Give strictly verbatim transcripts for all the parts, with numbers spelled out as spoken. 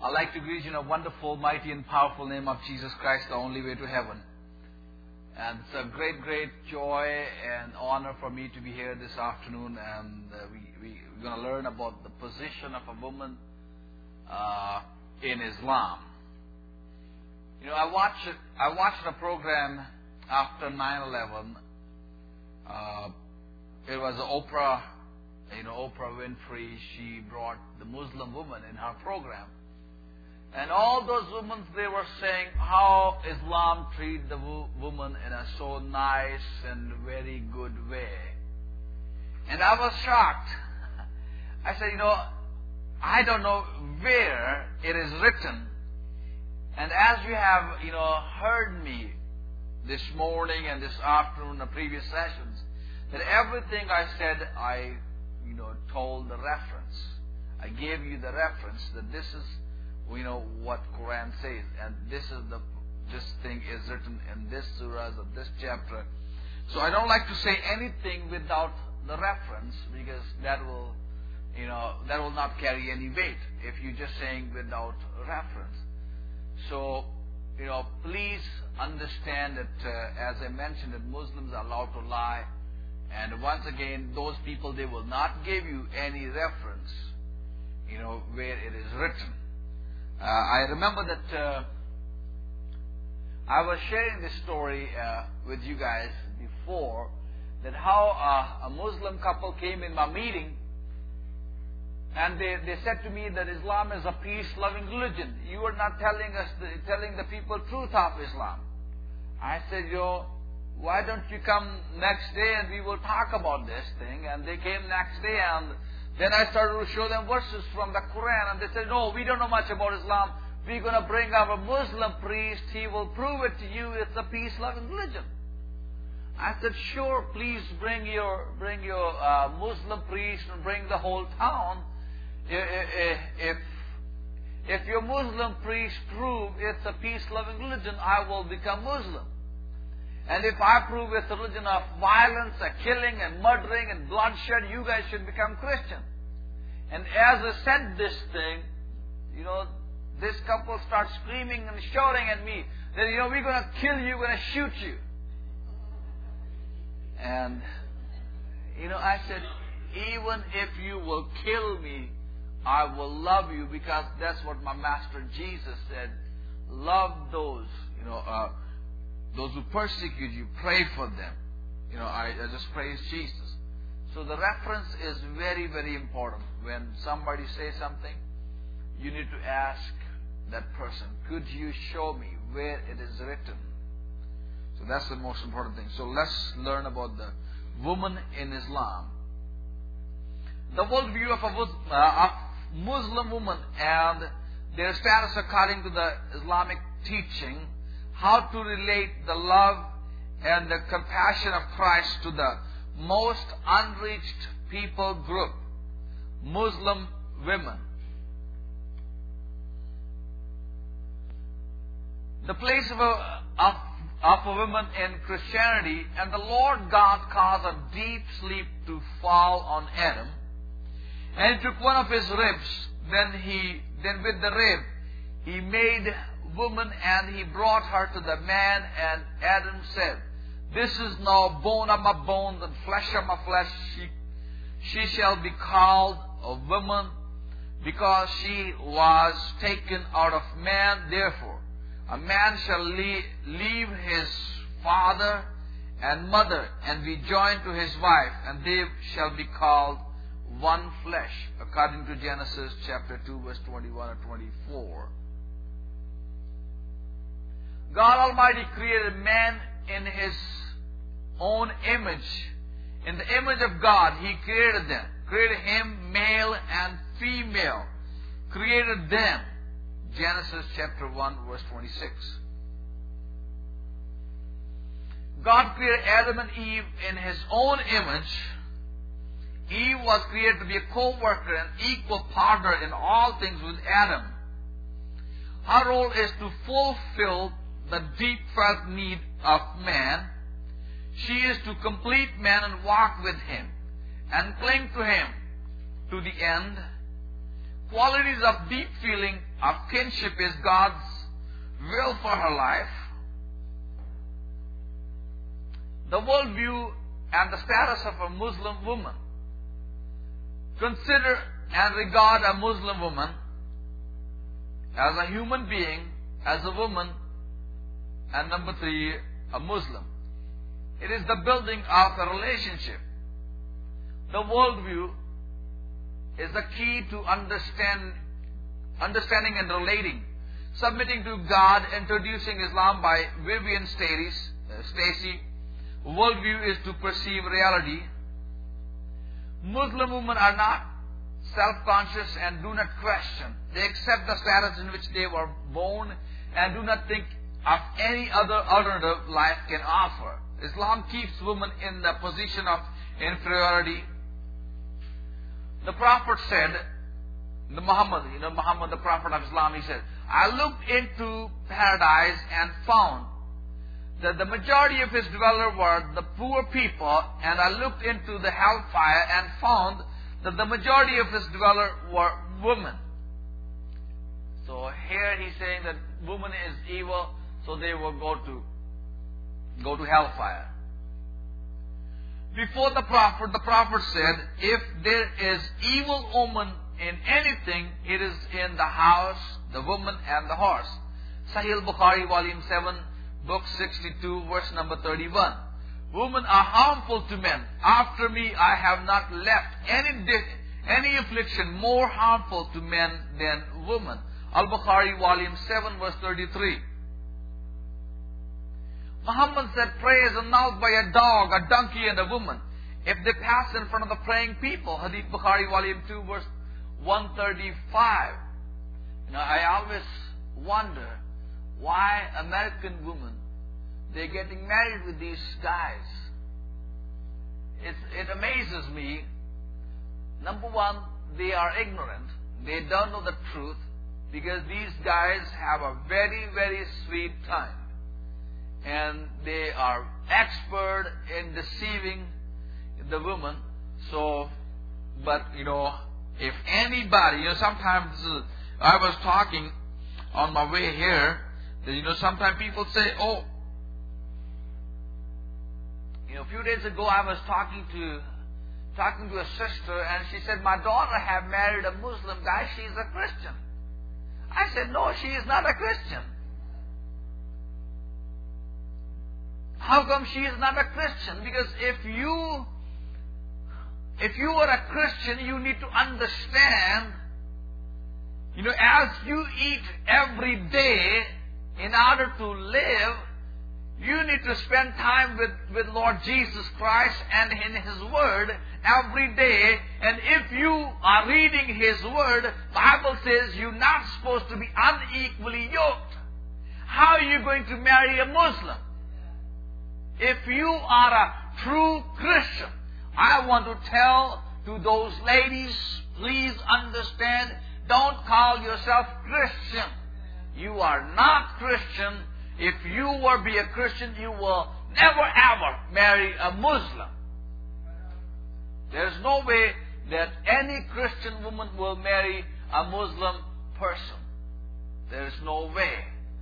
I'd like to greet you in a wonderful, mighty, and powerful name of Jesus Christ, the only way to heaven. And it's a great, great joy and honor for me to be here this afternoon. And uh, we, we, we're going to learn about the position of a woman uh, in Islam. You know, I watched I watched a program after nine eleven. Uh, it was Oprah, you know, Oprah Winfrey. She brought the Muslim woman in her program. And all those women, they were saying how Islam treats the wo- woman in a so nice and very good way. And I was shocked. I said, you know, I don't know where it is written. And as you have, you know, heard me this morning and this afternoon, the previous sessions, that everything I said, I, you know, told the reference. I gave you the reference that this is, you know, what Quran says, and this is the this thing is written in this surah or this chapter. So I don't like to say anything without the reference, because that will, you know, that will not carry any weight if you're just saying without reference. So, you know, please understand that, uh, as I mentioned, that Muslims are allowed to lie, and once again, those people, they will not give you any reference, you know, where it is written. Uh, I remember that uh, I was sharing this story uh, with you guys before, that how uh, a Muslim couple came in my meeting, and they, they said to me that Islam is a peace-loving religion. You are not telling us, the, telling the people truth of Islam. I said, yo, why don't you come next day and we will talk about this thing? And they came next day, and then I started to show them verses from the Quran, and they said, no, we don't know much about Islam. We're going to bring our Muslim priest. He will prove it to you. It's a peace-loving religion. I said, sure, please bring your bring your uh, Muslim priest and bring the whole town. If, if your Muslim priest prove it's a peace-loving religion, I will become Muslim. And if I prove it's a religion of violence, and killing and murdering and bloodshed, you guys should become Christian. And as I said this thing, you know, this couple starts screaming and shouting at me that, you know, we're going to kill you, we're going to shoot you. And, you know, I said, even if you will kill me, I will love you, because that's what my Master Jesus said. Love those, you know, uh, those who persecute you, pray for them. You know, I, I just praise Jesus. So the reference is very, very important. When somebody says something, you need to ask that person, could you show me where it is written? So that's the most important thing. So let's learn about the woman in Islam. The worldview of a uh, Muslim woman and their status according to the Islamic teaching, how to relate the love and the compassion of Christ to the most unreached people group, Muslim women. The place of a, of, of a woman in Christianity, and the Lord God caused a deep sleep to fall on Adam, and he took one of his ribs, then he, then with the rib, he made woman, and he brought her to the man, and Adam said, this is now bone of my bones and flesh of my flesh. She, she shall be called a woman, because she was taken out of man. Therefore, a man shall leave, leave his father and mother and be joined to his wife, and they shall be called one flesh, according to Genesis chapter two, verse twenty-one and twenty-four. God Almighty created man in His own image. In the image of God, He created them. Created him, male and female. Created them. Genesis chapter one, verse twenty-six. God created Adam and Eve in His own image. Eve was created to be a co-worker and equal partner in all things with Adam. Her role is to fulfill the deep felt need of man. She is to complete man and walk with him and cling to him to the end. qualities of deep feeling of kinship is God's will for her life. The worldview and the status of a Muslim woman. Consider and regard a Muslim woman as a human being, as a woman, and number three, a Muslim. It is the building of a relationship. The worldview is the key to understand, understanding and relating. Submitting to God, Introducing Islam by Vivian Stacy. Worldview is to perceive reality. Muslim women are not self-conscious and do not question. They accept the status in which they were born and do not think of any other alternative life can offer. Islam keeps women in the position of inferiority. The Prophet said, the Muhammad, you know, Muhammad, the Prophet of Islam, he said, I looked into paradise and found that the majority of his dwellers were the poor people, and I looked into the hellfire and found that the majority of his dwellers were women. So here he's saying that woman is evil, so they will go to go to hellfire. Before the Prophet, the Prophet said, if there is evil omen in anything, it is in the house, the woman, and the horse. Sahih Bukhari, volume seven, book sixty-two, verse number thirty-one. Women are harmful to men. After me, I have not left any any affliction more harmful to men than women. Al-Bukhari, volume seven, verse thirty-three. Muhammad said, prayer is announced by a dog, a donkey, and a woman if they pass in front of the praying people. Hadith Bukhari, volume two, verse one thirty-five. You know, I always wonder why American women, they're getting married with these guys. It's, it amazes me. Number one, they are ignorant. They don't know the truth because these guys have a very, very sweet time. And they are expert in deceiving the woman. So, but you know, if anybody, you know, sometimes uh, I was talking on my way here, that, you know, sometimes people say, oh, you know, a few days ago I was talking to, talking to a sister, and she said, my daughter have married a Muslim guy, she's a Christian. I said, no, she is not a Christian. How come she is not a Christian? Because if you, if you are a Christian, you need to understand, you know, as you eat every day in order to live, you need to spend time with, with Lord Jesus Christ and in His Word every day. And if you are reading His Word, the Bible says you're not supposed to be unequally yoked. How are you going to marry a Muslim? If you are a true Christian, I want to tell to those ladies, please understand, don't call yourself Christian. You are not Christian. If you were be a Christian, you will never ever marry a Muslim. There's no way that any Christian woman will marry a Muslim person. There's no way.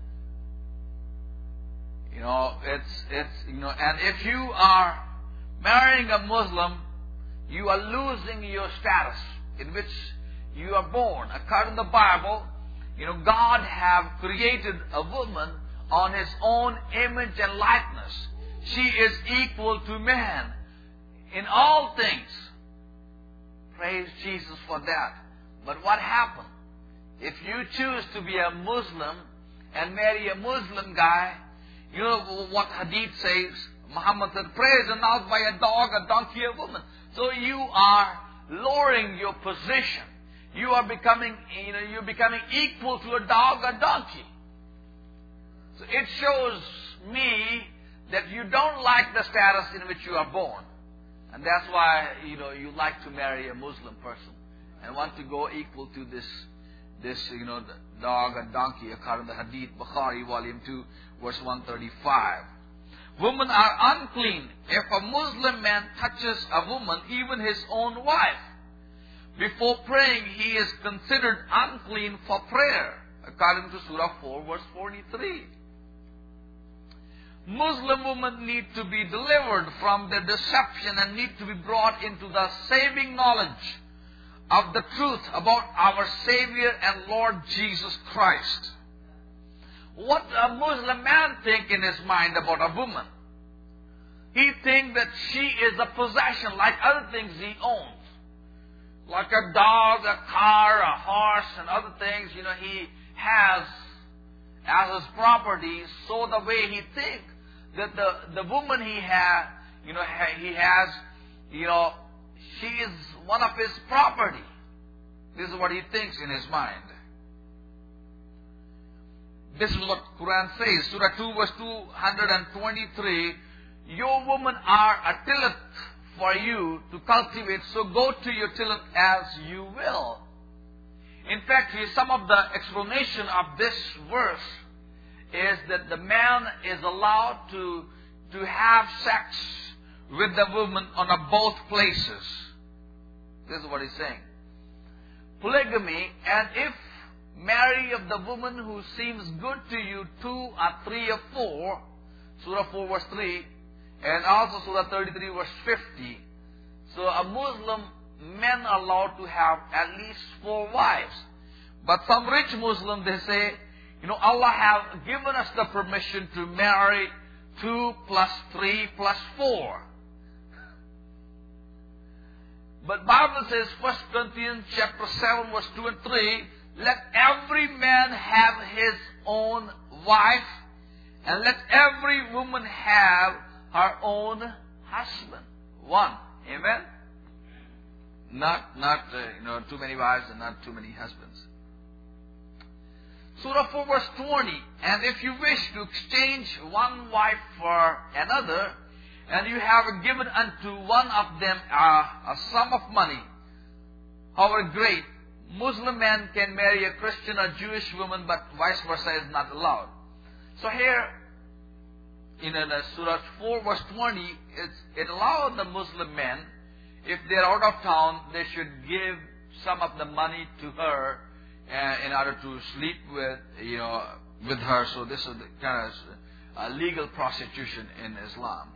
You know, it's, it's, you know, and if you are marrying a Muslim, you are losing your status in which you are born. According to the Bible, you know, God have created a woman on His own image and likeness. She is equal to man in all things. Praise Jesus for that. But what happened? If you choose to be a Muslim and marry a Muslim guy, you know what Hadith says? Muhammad said, prayer is announced by a dog, a donkey, a woman. So you are lowering your position. You are becoming, you know, you're becoming equal to a dog, a donkey. So it shows me that you don't like the status in which you are born. And that's why, you know, you like to marry a Muslim person and want to go equal to this, this, you know, dog and donkey, according to the Hadith Bukhari, volume two, verse one thirty-five. Women are unclean if a Muslim man touches a woman, even his own wife. before praying, he is considered unclean for prayer, according to Surah four, verse forty-three. Muslim women need to be delivered from their deception and need to be brought into the saving knowledge of the truth about our Savior and Lord Jesus Christ. What a Muslim man think in his mind about a woman? He thinks that she is a possession like other things he owns. Like a dog, a car, a horse, and other things, you know, he has as his property. So the way he thinks that the, the woman he has, you know, he has, you know, she is one of his property. This is what he thinks in his mind. This is what Quran says. Surah two, verse two hundred twenty-three. Your women are a tillet for you to cultivate, so go to your tillet as you will. In fact, some of the explanation of this verse is that the man is allowed to, to have sex with the woman on a both places. This is what he's saying. Polygamy, and if marry of the woman who seems good to you, two or three or four, Surah four verse three, and also Surah thirty-three verse fifty. So a Muslim men are allowed to have at least four wives. But some rich Muslims, they say, you know, Allah have given us the permission to marry two plus three plus four. But Bible says, First Corinthians chapter seven verse two and three, let every man have his own wife, and let every woman have her own husband. One. Amen? Not, not uh, you know, too many wives and not too many husbands. Surah four verse twenty, and if you wish to exchange one wife for another, and you have given unto one of them uh, a sum of money, however great, Muslim man can marry a Christian or Jewish woman, but vice versa is not allowed. So here, in uh, Surah four verse twenty, it's, it allows the Muslim men, if they're out of town, they should give some of the money to her uh, in order to sleep with, you know, with her. So this is the kind of uh, legal prostitution in Islam.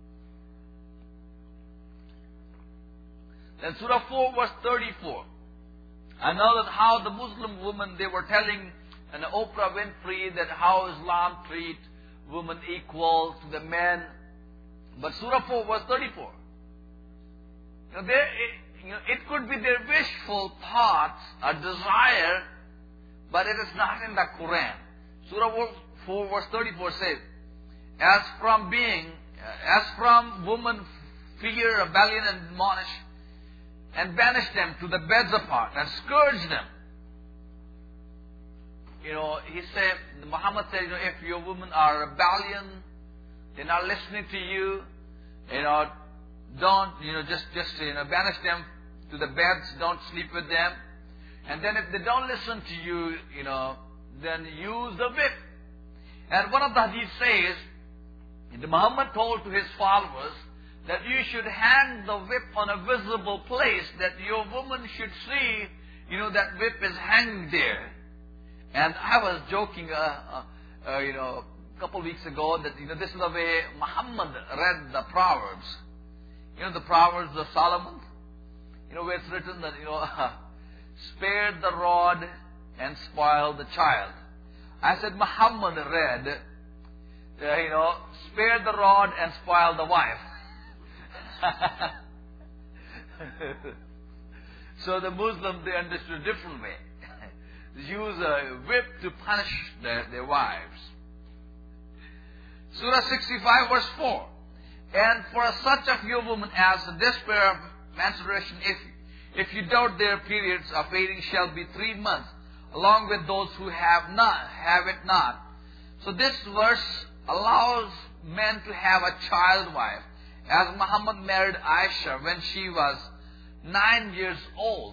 Then Surah four verse thirty-four. I know that how the Muslim women, they were telling an Oprah Winfrey that how Islam treat women equal to the men. But Surah four verse thirty-four. You know, there, it, you know, it could be their wishful thoughts, a desire, but it is not in the Quran. Surah four verse thirty-four says, as from being, as from woman fear, rebellion, and admonish, and banish them to the beds apart, and scourge them. You know, he said, Muhammad said, you know, if your women are rebellion, they're not listening to you, you know, don't, you know, just, just, you know, banish them to the beds, don't sleep with them. And then if they don't listen to you, you know, then use the whip. And one of the hadith says, the Muhammad told to his followers that you should hang the whip on a visible place, that your woman should see, you know, that whip is hanging there. And I was joking, uh, uh, uh, you know, a couple of weeks ago that, you know, this is the way Muhammad read the Proverbs. You know, the Proverbs of Solomon, you know, where it's written that, you know, uh, spare the rod and spoil the child. I said Muhammad read, uh, you know, spare the rod and spoil the wife. So the Muslims, they understood a different way. They use a whip to punish their, their wives. Surah sixty-five verse four. And for such of your women as despair of menstruation, if, if you doubt their periods of fading shall be three months, along with those who have not, have it not. So this verse allows men to have a child wife, as Muhammad married Aisha when she was nine years old.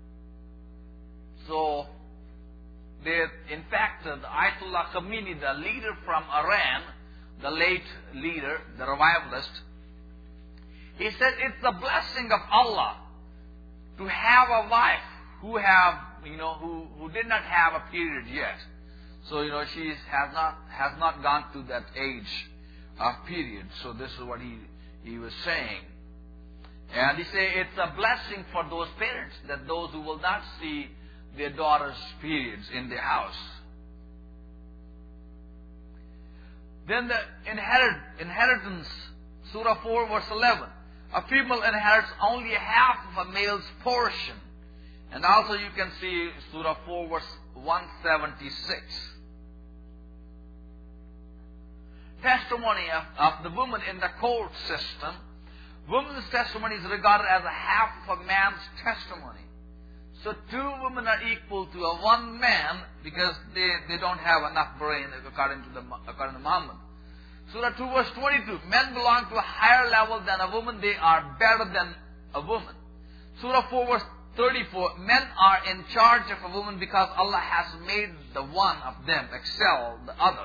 So, they, in fact, the Ayatollah Khomeini, the leader from Iran, the late leader, the revivalist, he said it's the blessing of Allah to have a wife who have, you know, who, who did not have a period yet. So, you know, she has not, has not gone to that age of period. So this is what he, he was saying. And he say it's a blessing for those parents, that those who will not see their daughters' periods in their house. Then the inherit, inheritance, Surah four verse eleven. A female inherits only half of a male's portion. And also you can see Surah four verse one seventy-six. Testimony of, of the woman in the court system. Woman's testimony is regarded as a half of a man's testimony. So two women are equal to a one man because they, they don't have enough brain according to the according to Muhammad. Surah two verse twenty-two. Men belong to a higher level than a woman. They are better than a woman. Surah four verse thirty-four. Men are in charge of a woman because Allah has made the one of them excel the other.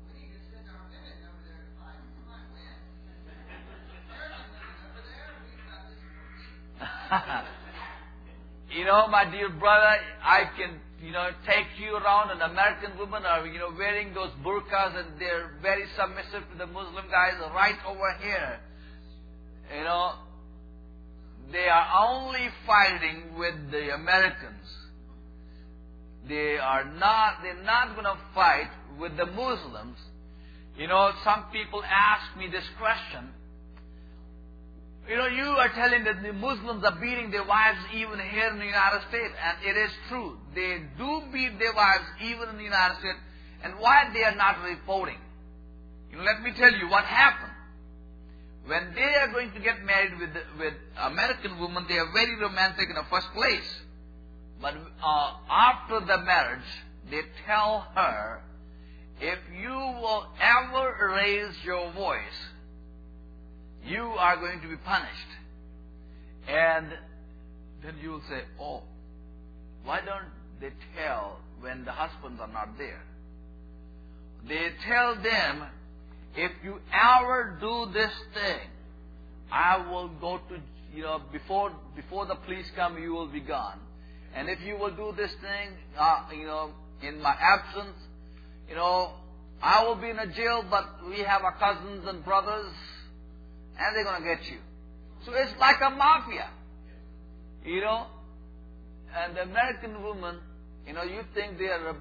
You know, my dear brother, I can, you know, take you around. An American woman are, you know, wearing those burqas and they're very submissive to the Muslim guys right over here. You know, they are only fighting with the Americans. They are not, they're not going to fight with the Muslims. You know, some people ask me this question. You know, you are telling that the Muslims are beating their wives even here in the United States. And it is true. They do beat their wives even in the United States. And why they are not reporting? You know, let me tell you what happened. When they are going to get married with with American women, they are very romantic in the first place. But uh, after the marriage, they tell her, if you will ever raise your voice, you are going to be punished. And then you will say, oh, why don't they tell when the husbands are not there? They tell them, if you ever do this thing, I will go to, you know, before before the police come, you will be gone. And if you will do this thing, uh, you know, in my absence, you know, I will be in a jail, but we have our cousins and brothers, and they're going to get you. So it's like a mafia, you know. And the American woman, you know, you think they are,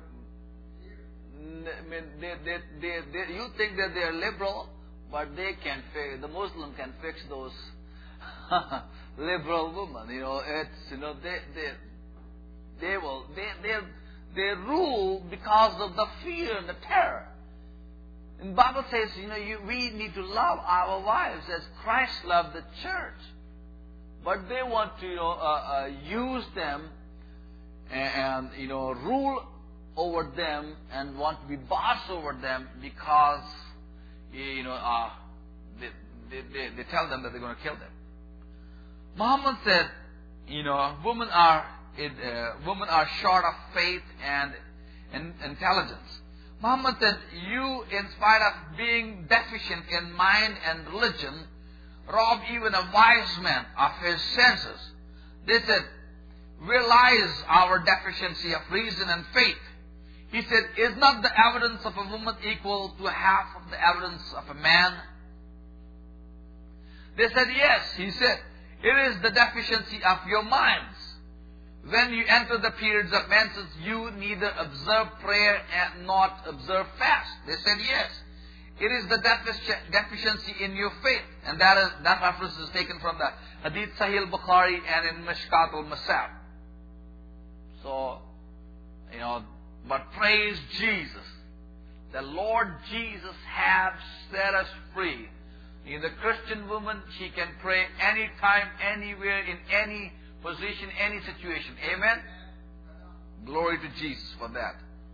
I mean, they, they, they, they, you think that they are liberal, but they can fix, the Muslim can fix those liberal women. You know, it's, you know, they, they, they will, they, they, they rule because of the fear and the terror. And the Bible says, you know, you, we need to love our wives as Christ loved the church. But they want to, you know, uh, uh, use them and, and, you know, rule over them and want to be boss over them because, you know, uh, they, they, they, they tell them that they're going to kill them. Muhammad said, you know, women are, it, uh, women are short of faith and, and intelligence. Muhammad said, you, in spite of being deficient in mind and religion, rob even a wise man of his senses. They said, where lies our deficiency of reason and faith? He said, is not the evidence of a woman equal to half of the evidence of a man? They said, yes. He said, it is the deficiency of your minds. When you enter the periods of menses, you neither observe prayer and not observe fast. They said, yes. It is the defici- deficiency in your faith. And that is that reference is taken from the Hadith Sahih al-Bukhari and in Mishkat al-Masab. So, you know, but praise Jesus. The Lord Jesus has set us free. In the Christian woman, she can pray anytime, anywhere, in any position, any situation. Amen? Glory to Jesus for that.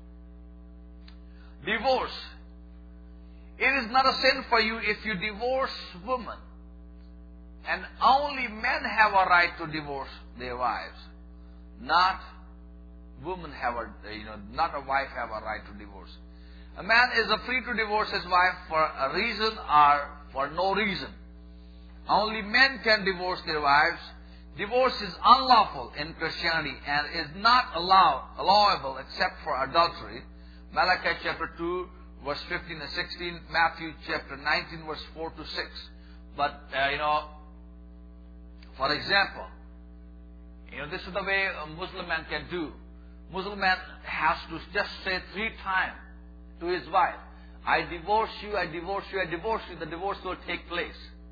Divorce. It is not a sin for you if you divorce woman. And only men have a right to divorce their wives. Not women have a, you know, not a wife have a right to divorce. A man is free to divorce his wife for a reason or for no reason. Only men can divorce their wives. Divorce is unlawful in Christianity and is not allowed, allowable except for adultery. Malachi chapter two, verse fifteen and sixteen. Matthew chapter nineteen, verse four to six. But, uh, you know, for example, you know, this is the way a Muslim man can do. Muslim man has to just say three times to his wife, I divorce you, I divorce you, I divorce you. The divorce will take place.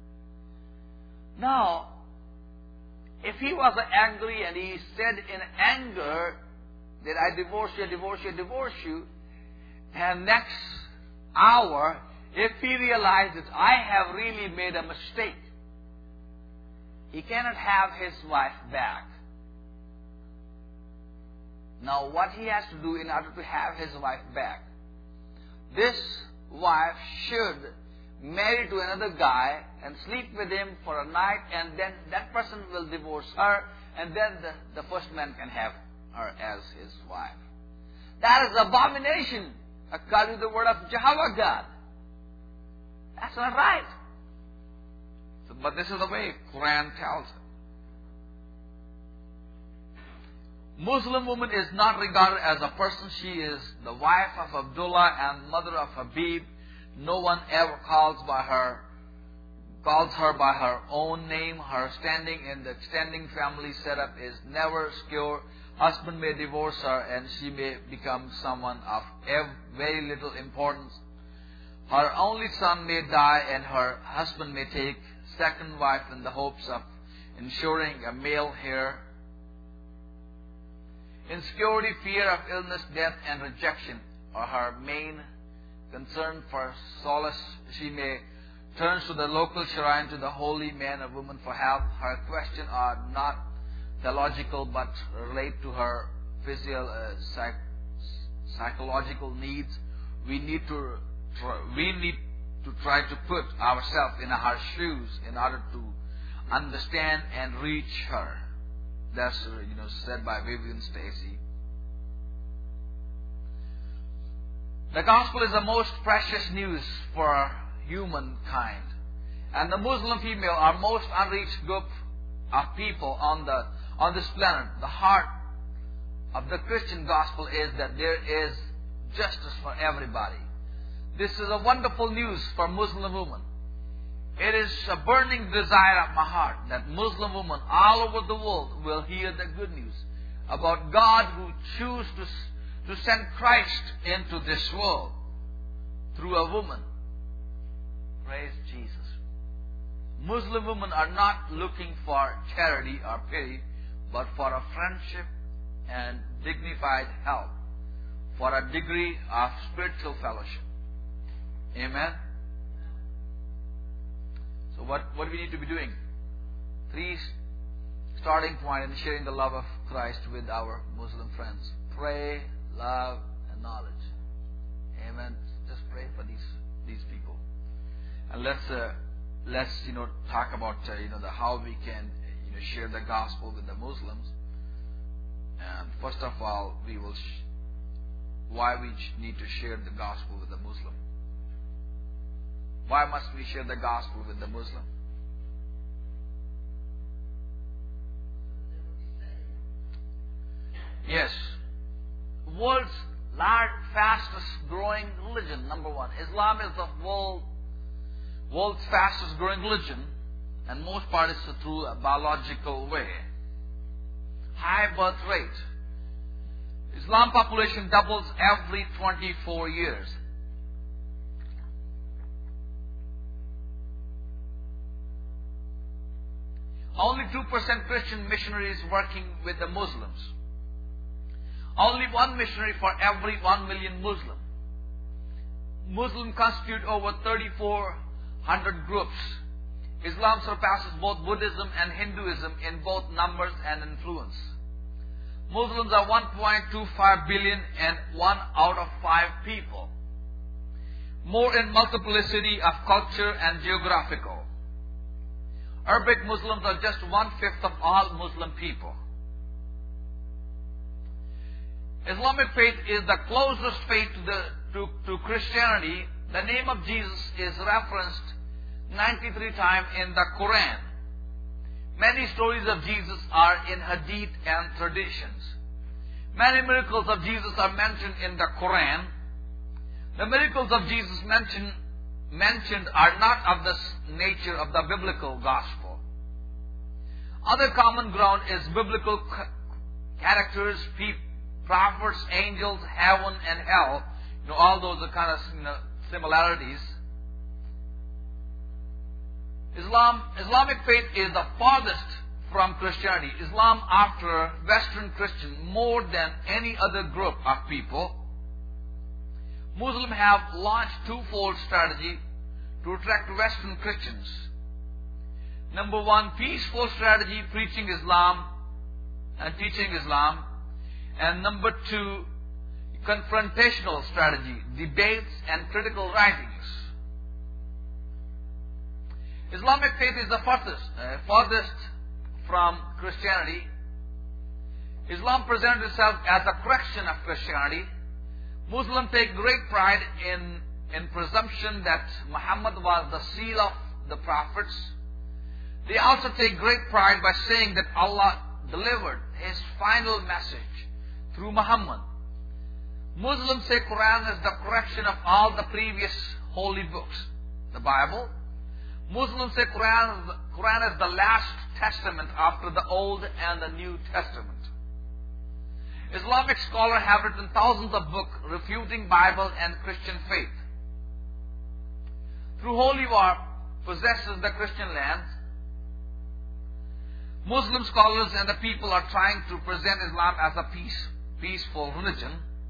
Now, if he was angry and he said in anger that I divorce you, I divorce you, I divorce you, and next hour, if he realizes I have really made a mistake, he cannot have his wife back. Now, what he has to do in order to have his wife back, this wife should marry to another guy and sleep with him for a night, and then that person will divorce her, and then the, the first man can have her as his wife. That is abomination according to the word of Jehovah God. That's not right. So, but this is the way Quran tells it. Muslim woman is not regarded as a person. She is the wife of Abdullah and mother of Habib. No one ever calls by her, calls her by her own name. Her standing in the extending family setup is never secure. Husband may divorce her and she may become someone of very little importance. Her only son may die and her husband may take second wife in the hopes of ensuring a male heir. Insecurity, fear of illness, death, and rejection are her main concern. For solace, she may turn to the local shrine, to the holy man or woman for help. Her questions are not theological but relate to her physical, uh, psych, psychological needs. We need to try, we need to try to put ourselves in her shoes in order to understand and reach her. That's, you know, said by Vivian Stacy. The gospel is the most precious news for humankind. And the Muslim female are most unreached group of people on the on this planet. The heart of the Christian gospel is that there is justice for everybody. This is a wonderful news for Muslim women. It is a burning desire of my heart that Muslim women all over the world will hear the good news about God who chose to, to send Christ into this world through a woman. Praise Jesus. Muslim women are not looking for charity or pity, but for a friendship and dignified help, for a degree of spiritual fellowship. Amen. So what, what do we need to be doing? Three starting point in sharing the love of Christ with our Muslim friends. Pray, love, and knowledge. Amen. Just pray for these these people. And let's uh, let's you know talk about uh, you know the how we can you know share the gospel with the Muslims. And first of all, we will sh- why we need to share the gospel with the Muslim. Why must we share the gospel with the Muslim? Yes. World's large, fastest growing religion, number one. Islam is the world, world's fastest growing religion, and most part is through a biological way. High birth rate. Islam population doubles every twenty-four years. Only two percent Christian missionaries working with the Muslims. Only one missionary for every one million Muslim. Muslims constitute over thirty-four hundred groups. Islam surpasses both Buddhism and Hinduism in both numbers and influence. Muslims are one point two five billion and one out of five people. More in multiplicity of culture and geographical. Arabic Muslims are just one-fifth of all Muslim people. Islamic faith is the closest faith to, the, to, to Christianity. The name of Jesus is referenced ninety-three times in the Quran. Many stories of Jesus are in hadith and traditions. Many miracles of Jesus are mentioned in the Quran. The miracles of Jesus mentioned, mentioned are not of the nature of the biblical gospel. Other common ground is biblical characters, people, prophets, angels, heaven and hell. You know, all those are kind of, you know, similarities. Islam, Islamic faith is the farthest from Christianity. Islam, after Western Christian, more than any other group of people. Muslims have launched twofold strategy to attract Western Christians. Number one, peaceful strategy, preaching Islam and teaching Islam. And number two, confrontational strategy, debates and critical writings. Islamic faith is the farthest, uh, farthest from Christianity. Islam presents itself as a correction of Christianity. Muslims take great pride in, in presumption that Muhammad was the seal of the prophets. They also take great pride by saying that Allah delivered His final message through Muhammad. Muslims say Quran is the correction of all the previous holy books. The Bible. Muslims say Quran is, the, Quran is the last testament after the Old and the New Testament. Islamic scholars have written thousands of books refuting Bible and Christian faith. Through holy war possesses the Christian lands. Muslim scholars and the people are trying to present Islam as a peace, peaceful religion.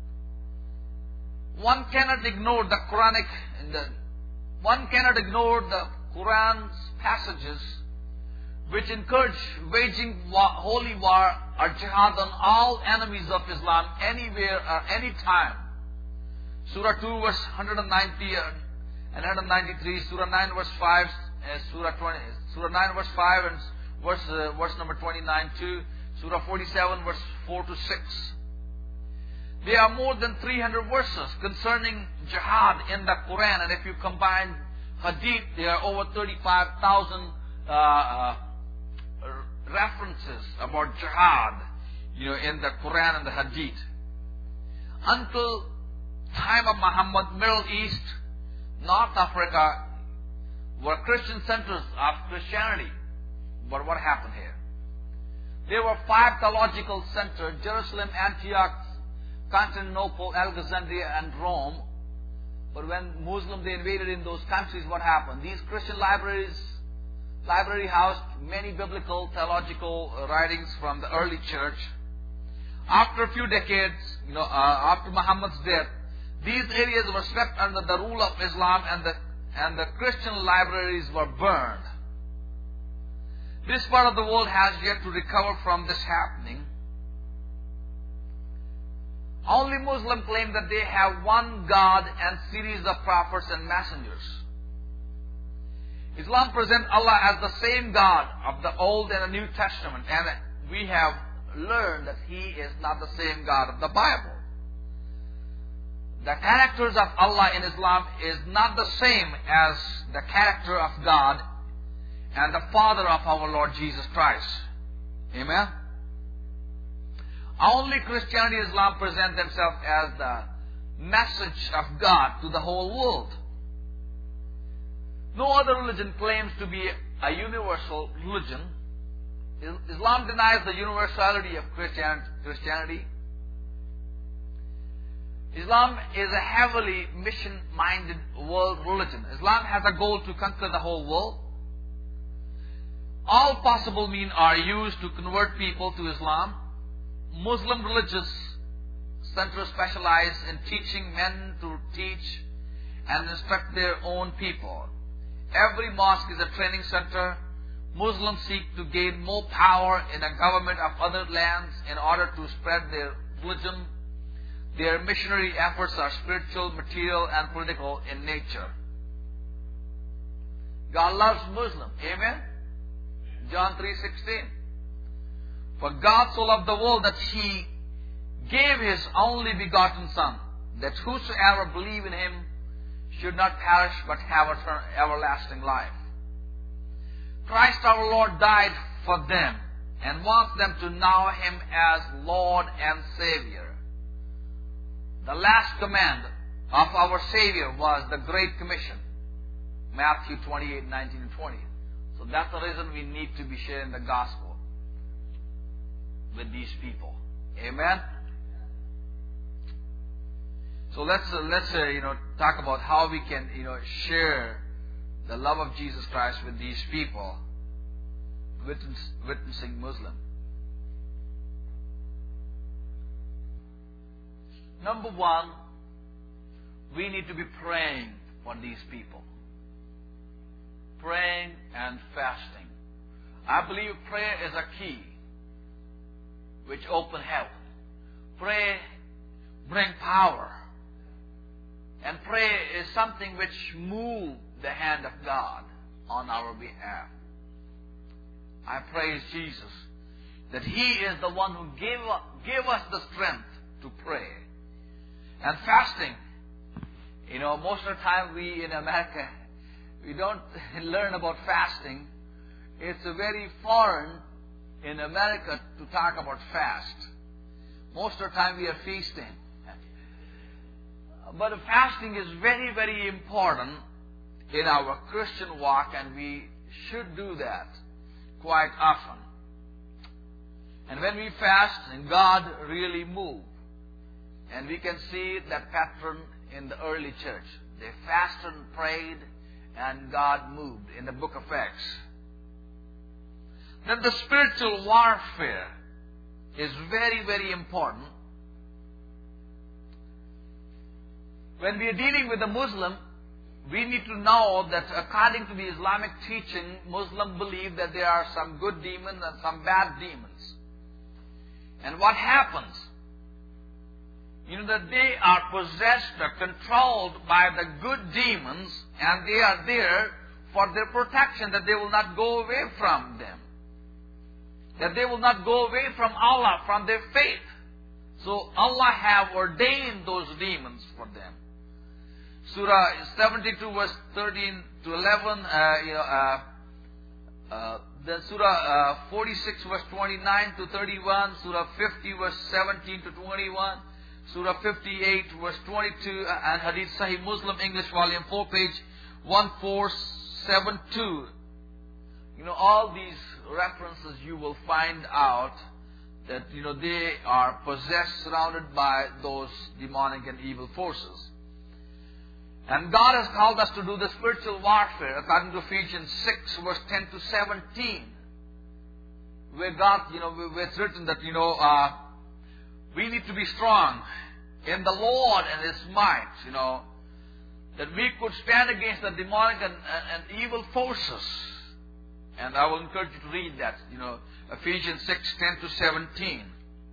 One cannot ignore the Quranic, the, one cannot ignore the Quran's passages which encourage waging war, holy war or jihad on all enemies of Islam anywhere or any time. Surah two verse one ninety and one ninety-three, Surah nine verse five, and Surah twenty, Surah nine verse five and verse uh, verse number twenty-nine too, Surah forty-seven verse four to six. There are more than three hundred verses concerning jihad in the Quran, and if you combine hadith, there are over thirty-five thousand uh, uh, references about jihad, you know, in the Quran and the hadith. Until time of Muhammad, Middle East, North Africa were Christian centers of Christianity. But what happened here? There were five theological centers: Jerusalem, Antioch, Constantinople, Alexandria, and Rome. But when Muslims, they invaded in those countries, what happened? These Christian libraries, library housed many biblical theological writings from the early church. After a few decades, you know, uh, after Muhammad's death, these areas were swept under the rule of Islam, and the and the Christian libraries were burned. This part of the world has yet to recover from this happening. Only Muslims claim that they have one God and series of prophets and messengers. Islam presents Allah as the same God of the Old and the New Testament, and we have learned that He is not the same God of the Bible. The characters of Allah in Islam is not the same as the character of God and the Father of our Lord Jesus Christ. Amen? Only Christianity and Islam present themselves as the message of God to the whole world. No other religion claims to be a universal religion. Islam denies the universality of Christianity. Islam is a heavily mission-minded world religion. Islam has a goal to conquer the whole world. All possible means are used to convert people to Islam. Muslim religious centers specialize in teaching men to teach and instruct their own people. Every mosque is a training center. Muslims seek to gain more power in the government of other lands in order to spread their religion. Their missionary efforts are spiritual, material, and political in nature. God loves Muslims. Amen? John three sixteen. For God so loved the world that He gave His only begotten Son, that whosoever believe in Him should not perish but have everlasting life. Christ our Lord died for them and wants them to know Him as Lord and Savior. The last command of our Savior was the Great Commission, Matthew twenty-eight, nineteen and twenty. So that's the reason we need to be sharing the gospel with these people. Amen? So let's uh, let's uh, you know talk about how we can you know share the love of Jesus Christ with these people, witness, witnessing Muslim. Number one, we need to be praying for these people. Praying and fasting. I believe prayer is a key which open heaven. Pray bring power. And prayer is something which moves the hand of God on our behalf. I praise Jesus that He is the one who gave, gave us the strength to pray. And fasting, you know, most of the time we in America, we don't learn about fasting. It's very foreign in America to talk about fast. Most of the time we are feasting. But fasting is very, very important in our Christian walk, and we should do that quite often. And when we fast, and God really moves. And we can see that pattern in the early church. They fasted and prayed, and God moved in the book of Acts. Then the spiritual warfare is very, very important. When we are dealing with a Muslim, we need to know that according to the Islamic teaching, Muslims believe that there are some good demons and some bad demons. And what happens? You know that they are possessed or controlled by the good demons, and they are there for their protection, that they will not go away from them. That they will not go away from Allah, from their faith. So Allah have ordained those demons for them. Surah seventy-two verse thirteen to eleven, uh, you know, uh, uh, then Surah uh, forty-six verse twenty-nine to thirty-one, Surah fifty verse seventeen to twenty-one, Surah fifty-eight verse twenty-two, and Hadith Sahih Muslim English Volume four, page one four seven two. You know, all these references you will find out that, you know, they are possessed, surrounded by those demonic and evil forces. And God has called us to do the spiritual warfare according to Ephesians six verse ten to seventeen. Where God, you know, where it's written that, you know, uh, we need to be strong in the Lord and His might, you know, that we could stand against the demonic and, and, and evil forces. And I will encourage you to read that, you know, Ephesians six ten to seventeen.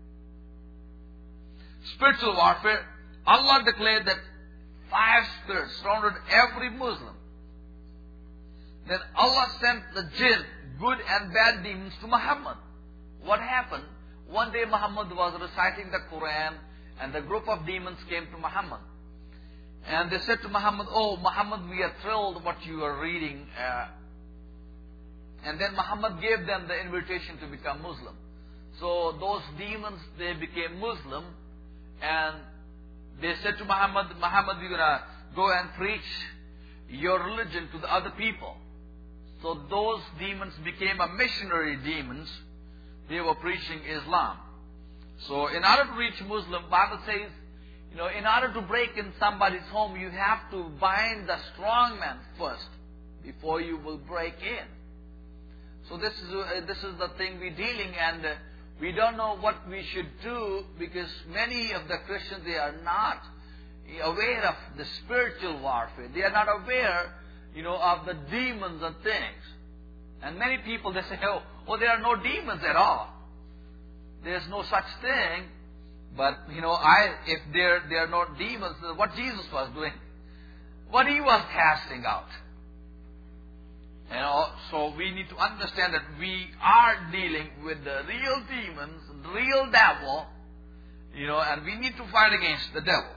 Spiritual warfare, Allah declared that five spirits surrounded every Muslim. Then Allah sent the jinn, good and bad demons, to Muhammad. What happened? One day Muhammad was reciting the Quran, and the group of demons came to Muhammad. And they said to Muhammad, "Oh, Muhammad, we are thrilled what you are reading." Uh, and then Muhammad gave them the invitation to become Muslim. So those demons, they became Muslim, and they said to Muhammad, Muhammad, we're going to go and preach your religion to the other people. So those demons became a missionary demons. They were preaching Islam. So in order to reach Muslim, Bible says, you know, in order to break in somebody's home, you have to bind the strong man first before you will break in. So this is uh, this is the thing we're dealing, and uh, we don't know what we should do, because many of the Christians, they are not aware of the spiritual warfare. They are not aware, you know, of the demons and things. And many people, they say, oh, oh, there are no demons at all. There's no such thing. But, you know, I if there, there are no demons, what Jesus was doing, what He was casting out. You know, so we need to understand that we are dealing with the real demons, the real devil, you know, and we need to fight against the devil.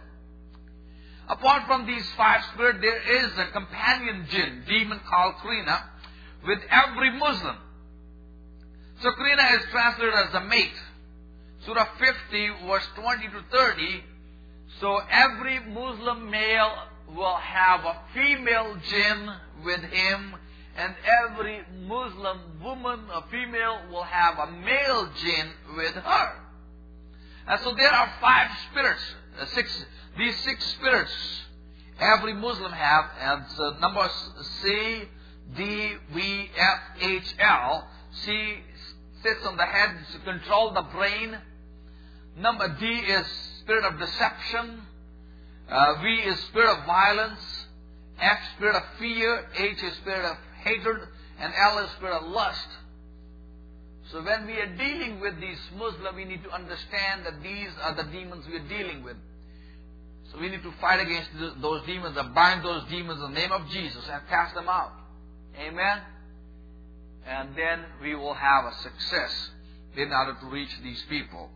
Apart from these five spirits, there is a companion jinn, demon called Krina, with every Muslim. So Qarina is translated as the mate. Surah fifty, verse twenty to thirty. So every Muslim male will have a female jinn with him, and every Muslim woman, a female, will have a male jinn with her. And so there are five spirits, uh, six, these six spirits every Muslim have, and so numbers C, D, V, F, H, L. C sits on the head to control the brain. Number D is spirit of deception. Uh, v is spirit of violence. F, spirit of fear. H is spirit of hatred. And L is spirit of lust. So when we are dealing with these Muslims, we need to understand that these are the demons we are dealing with. So we need to fight against those demons, or bind those demons in the name of Jesus and cast them out. Amen? And then we will have a success in order to reach these people.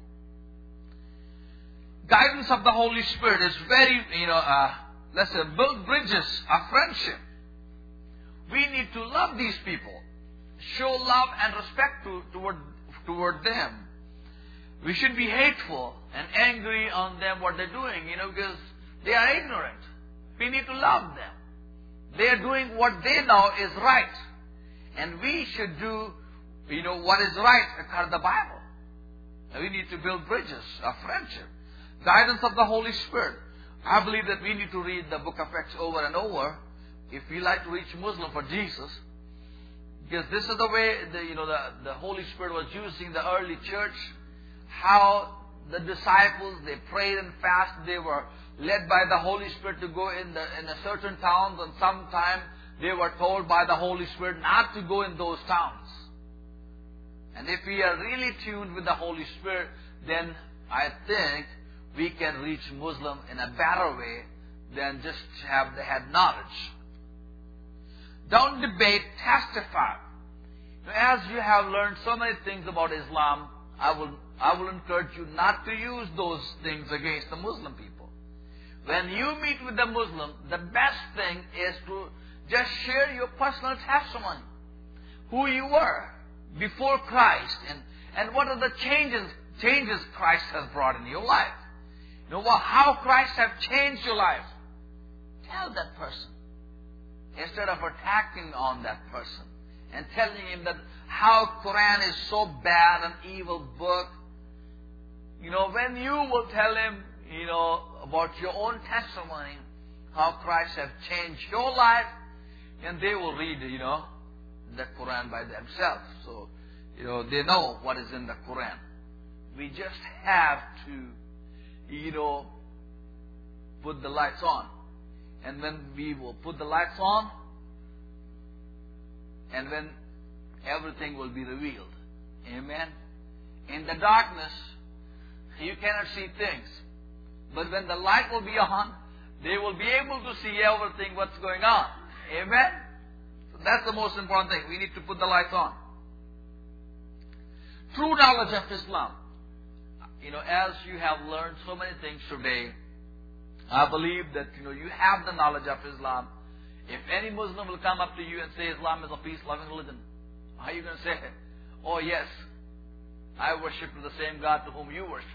Guidance of the Holy Spirit is very, you know, uh, let's say, build bridges of friendship. We need to love these people, show love and respect to, toward, toward them. We should be hateful and angry on them, what they're doing, you know, because they are ignorant. We need to love them. They are doing what they know is right. And we should do, you know, what is right according to the Bible. And we need to build bridges of friendship. Guidance of the Holy Spirit. I believe that we need to read the book of Acts over and over if we like to reach Muslim for Jesus. Because this is the way the, you know, the, the Holy Spirit was using the early church. How the disciples, they prayed and fasted. They were led by the Holy Spirit to go in, the, in a certain towns, and sometime they were told by the Holy Spirit not to go in those towns. And if we are really tuned with the Holy Spirit, then I think we can reach Muslim in a better way than just have the head knowledge. Don't debate, testify. As you have learned so many things about Islam, I will, I will encourage you not to use those things against the Muslim people. When you meet with the Muslim, the best thing is to just share your personal testimony. Who you were before Christ, and, and what are the changes, changes Christ has brought in your life. You know what, how Christ has changed your life. Tell that person. Instead of attacking on that person and telling him that how Quran is so bad, an evil book. You know, when you will tell him, you know, about your own testimony, how Christ has changed your life, and they will read, you know, the Quran by themselves. So, you know, they know what is in the Quran. We just have to, you know, put the lights on. And when we will put the lights on, and when everything will be revealed. Amen. In the darkness, you cannot see things. But when the light will be on, they will be able to see everything what's going on. Amen. So that's the most important thing. We need to put the lights on. True knowledge of Islam. You know, as you have learned so many things today, I believe that, you know, you have the knowledge of Islam. If any Muslim will come up to you and say Islam is a peace-loving religion, how are you going to say, oh yes, I worship the same God to whom you worship?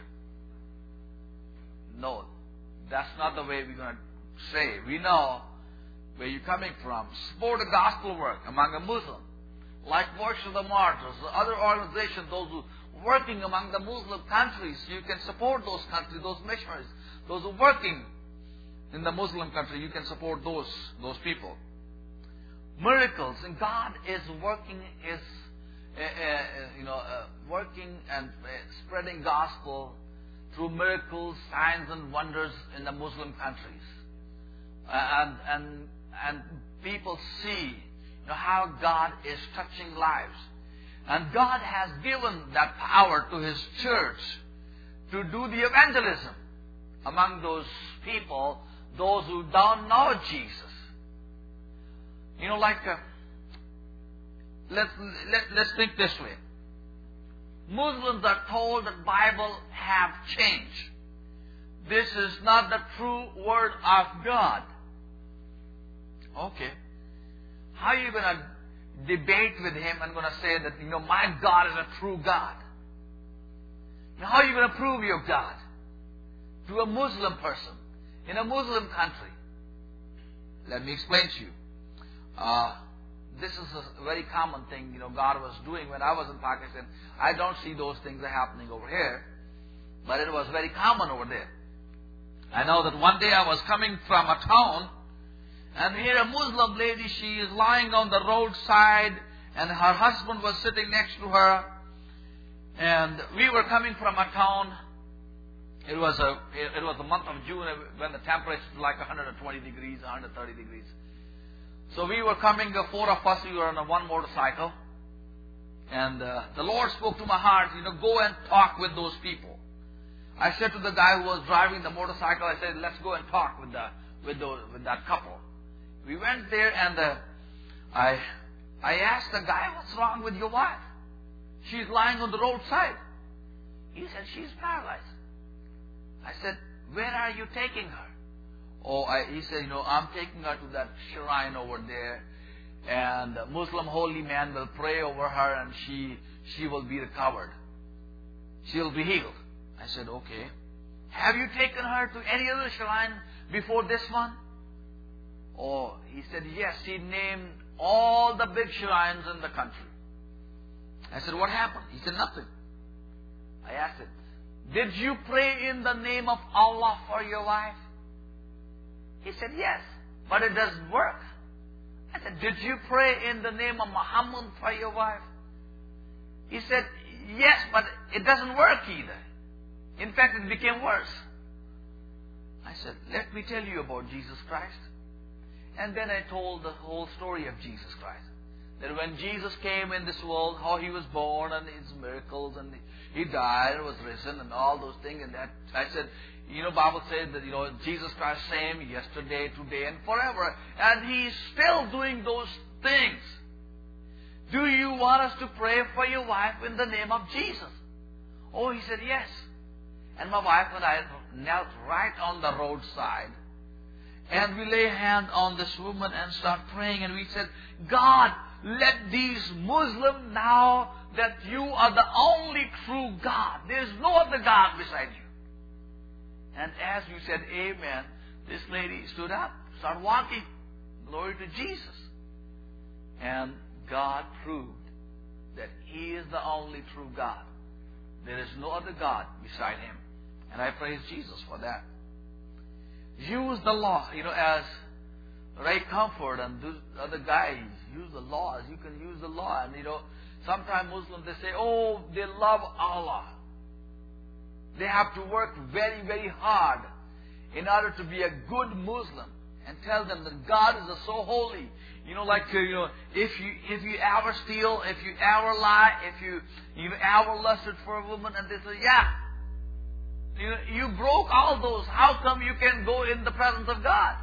No, that's not the way we're going to say. We know where you're coming from. Support the gospel work among a Muslim. Like Voice of the Martyrs, the other organizations, those who are working among the Muslim countries, you can support those countries, those missionaries, those who are working in the Muslim country, you can support those, those people. Miracles, and God is working, is uh, uh, you know, uh, working and uh, spreading gospel through miracles, signs, and wonders in the Muslim countries, uh, and and and people see, you know, how God is touching lives, and God has given that power to His church to do the evangelism among those people, those who don't know Jesus. You know, like, uh, let's, let, let's think this way. Muslims are told that Bible have changed. This is not the true word of God. Okay. How are you going to debate with him and going to say that, you know, my God is a true God. Now, how are you going to prove your God to a Muslim person in a Muslim country? Let me explain to you. Uh, this is a very common thing, you know, God was doing when I was in Pakistan. I don't see those things are happening over here, but it was very common over there. I know that one day I was coming from a town, and here a Muslim lady, she is lying on the roadside, and her husband was sitting next to her. And we were coming from a town. It was a it was the month of June when the temperature was like one hundred twenty degrees, one hundred thirty degrees. So we were coming, the four of us, we were on a one motorcycle. And uh, the Lord spoke to my heart, you know, go and talk with those people. I said to the guy who was driving the motorcycle, I said, let's go and talk with the with those with that couple. We went there, and uh, I I asked the guy, what's wrong with your wife? She's lying on the roadside. He said, she's paralyzed. I said, where are you taking her? Oh, I, he said, you know, I'm taking her to that shrine over there, and a Muslim holy man will pray over her, and she she will be recovered. She'll be healed. I said, okay. Have you taken her to any other shrine before this one? Oh, he said, yes. He named all the big shrines in the country. I said, what happened? He said, nothing. I asked him, did you pray in the name of Allah for your wife? He said, yes, but it doesn't work. I said, did you pray in the name of Muhammad for your wife? He said, yes, but it doesn't work either. In fact, it became worse. I said, let me tell you about Jesus Christ. And then I told the whole story of Jesus Christ. That when Jesus came in this world, how He was born and His miracles, and He died and was risen and all those things. And that I said, you know, Bible says that, you know, Jesus Christ same yesterday, today, and forever. And He's still doing those things. Do you want us to pray for your wife in the name of Jesus? Oh, he said, yes. And my wife and I knelt right on the roadside. And we lay hand on this woman and start praying. And we said, God, let these Muslims know that you are the only true God. There is no other God beside you. And as we said, amen, this lady stood up, started walking. Glory to Jesus. And God proved that He is the only true God. There is no other God beside Him. And I praise Jesus for that. Use the law, you know, as Ray Comfort and those other guys use the laws. You can use the law. And, you know, sometimes Muslims, they say, oh, they love Allah. They have to work very, very hard in order to be a good Muslim. And tell them that God is so holy. You know, like, uh, you know, if you if you ever steal, if you ever lie, if you you ever lusted for a woman, and they say, yeah, you know, you broke all those. How come you can go in the presence of God?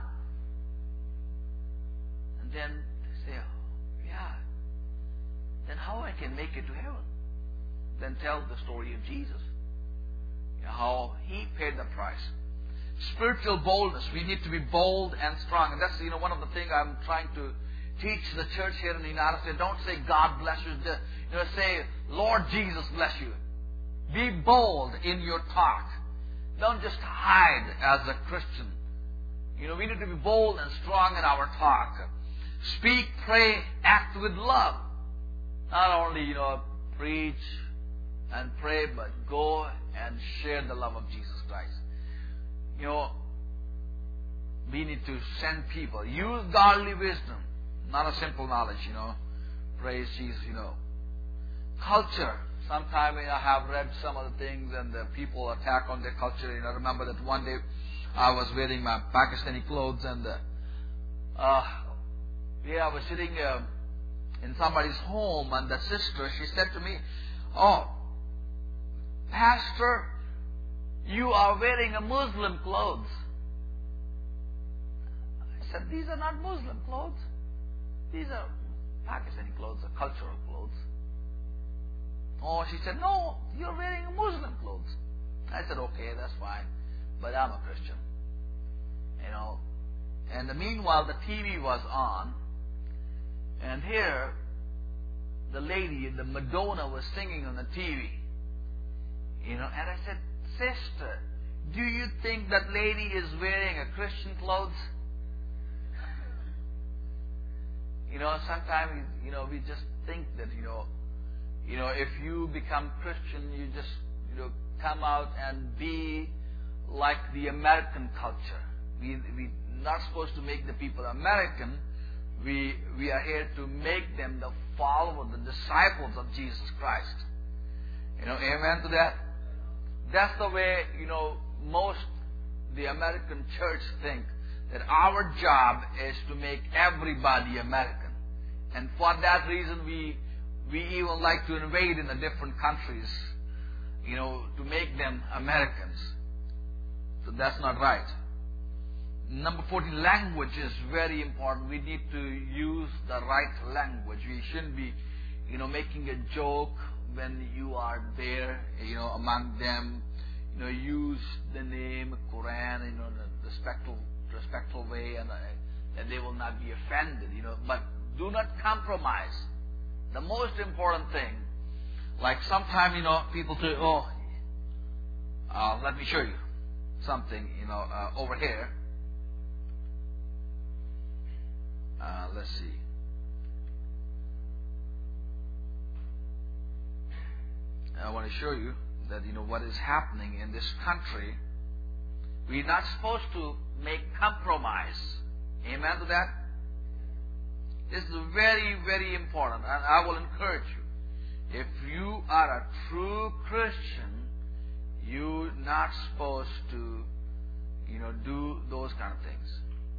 And then they say, oh, yeah. Then how I can make it to heaven? Then tell the story of Jesus. You know, how He paid the price. Spiritual boldness. We need to be bold and strong. And that's, you know, one of the things I'm trying to teach the church here in the United States. Don't say God bless you. You know, say Lord Jesus bless you. Be bold in your talk. Don't just hide as a Christian. You know, we need to be bold and strong in our talk. Speak, pray, act with love. Not only, you know, preach and pray, but go and share the love of Jesus Christ. You know, we need to send people. Use godly wisdom, not a simple knowledge, you know. Praise Jesus, you know. Culture. Sometimes I have read some of the things and the people attack on their culture. You know, I remember that one day I was wearing my Pakistani clothes and uh, uh, yeah, I was sitting uh, in somebody's home, and the sister, she said to me, oh, Pastor, you are wearing a Muslim clothes. I said, these are not Muslim clothes. These are Pakistani clothes, or cultural clothes. Oh, she said, no, you're wearing a Muslim clothes. I said, okay, that's fine, but I'm a Christian. You know. And the meanwhile, the T V was on, and here the lady, the Madonna, was singing on the T V. You know, and I said, sister, do you think that lady is wearing a Christian clothes? You know, sometimes, you know, we just think that, you know, you know, if you become Christian, you just, you know, come out and be like the American culture. We, we're not supposed to make the people American. We, we are here to make them the followers, the disciples of Jesus Christ. You know, amen to that? That's the way, you know, most the American church think, that our job is to make everybody American. And for that reason, we we even like to invade in the different countries, you know, to make them Americans. So that's not right. Number fourteen, language is very important. We need to use the right language. We shouldn't be, you know, making a joke when you are there, you know, among them. You know, use the name Quran, you know, in a respectful, respectful way, and, uh, and they will not be offended, you know. But do not compromise. The most important thing, like sometimes, you know, people say, oh, uh, let me show you something, you know, uh, over here. Uh, let's see. I want to show you that, you know, what is happening in this country. We're not supposed to make compromise. Amen to that? This is very, very important. And I will encourage you. If you are a true Christian, you're not supposed to, you know, do those kind of things.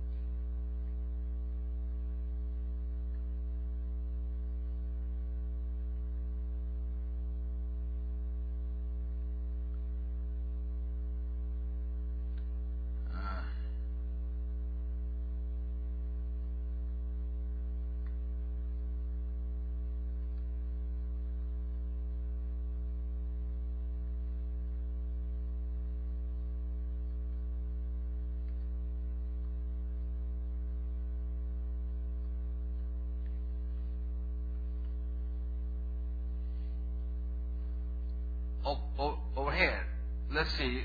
Over here, let's see.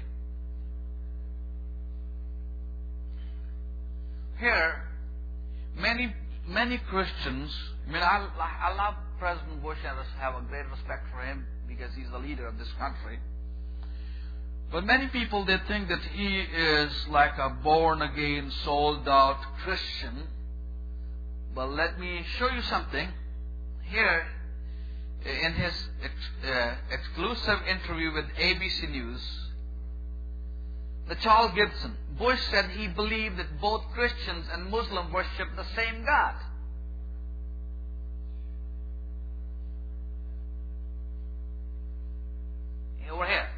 Here, many many Christians. I mean, I, I love President Bush and I have a great respect for him because he's the leader of this country. But many people, they think that he is like a born-again, sold-out Christian. But let me show you something. Here, in his ex- uh, exclusive interview with A B C News, the Charles Gibson, Bush said he believed that both Christians and Muslims worship the same God. Over here.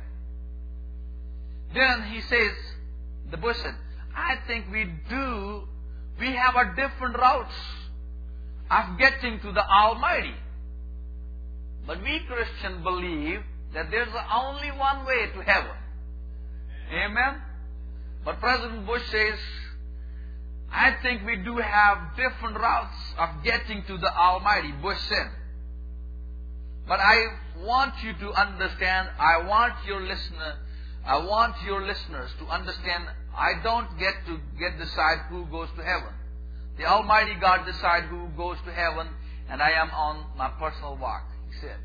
Then he says, the Bush said, I think we do, we have a different routes of getting to the Almighty. But we Christians believe that there's only one way to heaven. Amen? But President Bush says, I think we do have different routes of getting to the Almighty, Bush said. But I want you to understand, I want your listener, I want your listeners to understand, I don't get to get decide who goes to heaven. The Almighty God decides who goes to heaven, and I am on my personal walk, he said.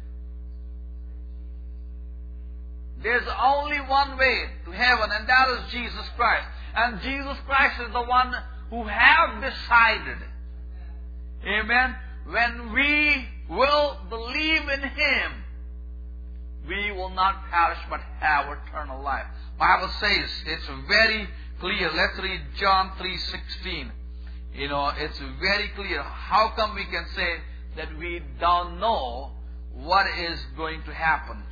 There's only one way to heaven, and that is Jesus Christ. And Jesus Christ is the one who have decided. Amen. When we will believe in Him, we will not perish but have eternal life. Bible says it's very clear. Let's read John three sixteen. You know, it's very clear. How come we can say that we don't know what is going to happen?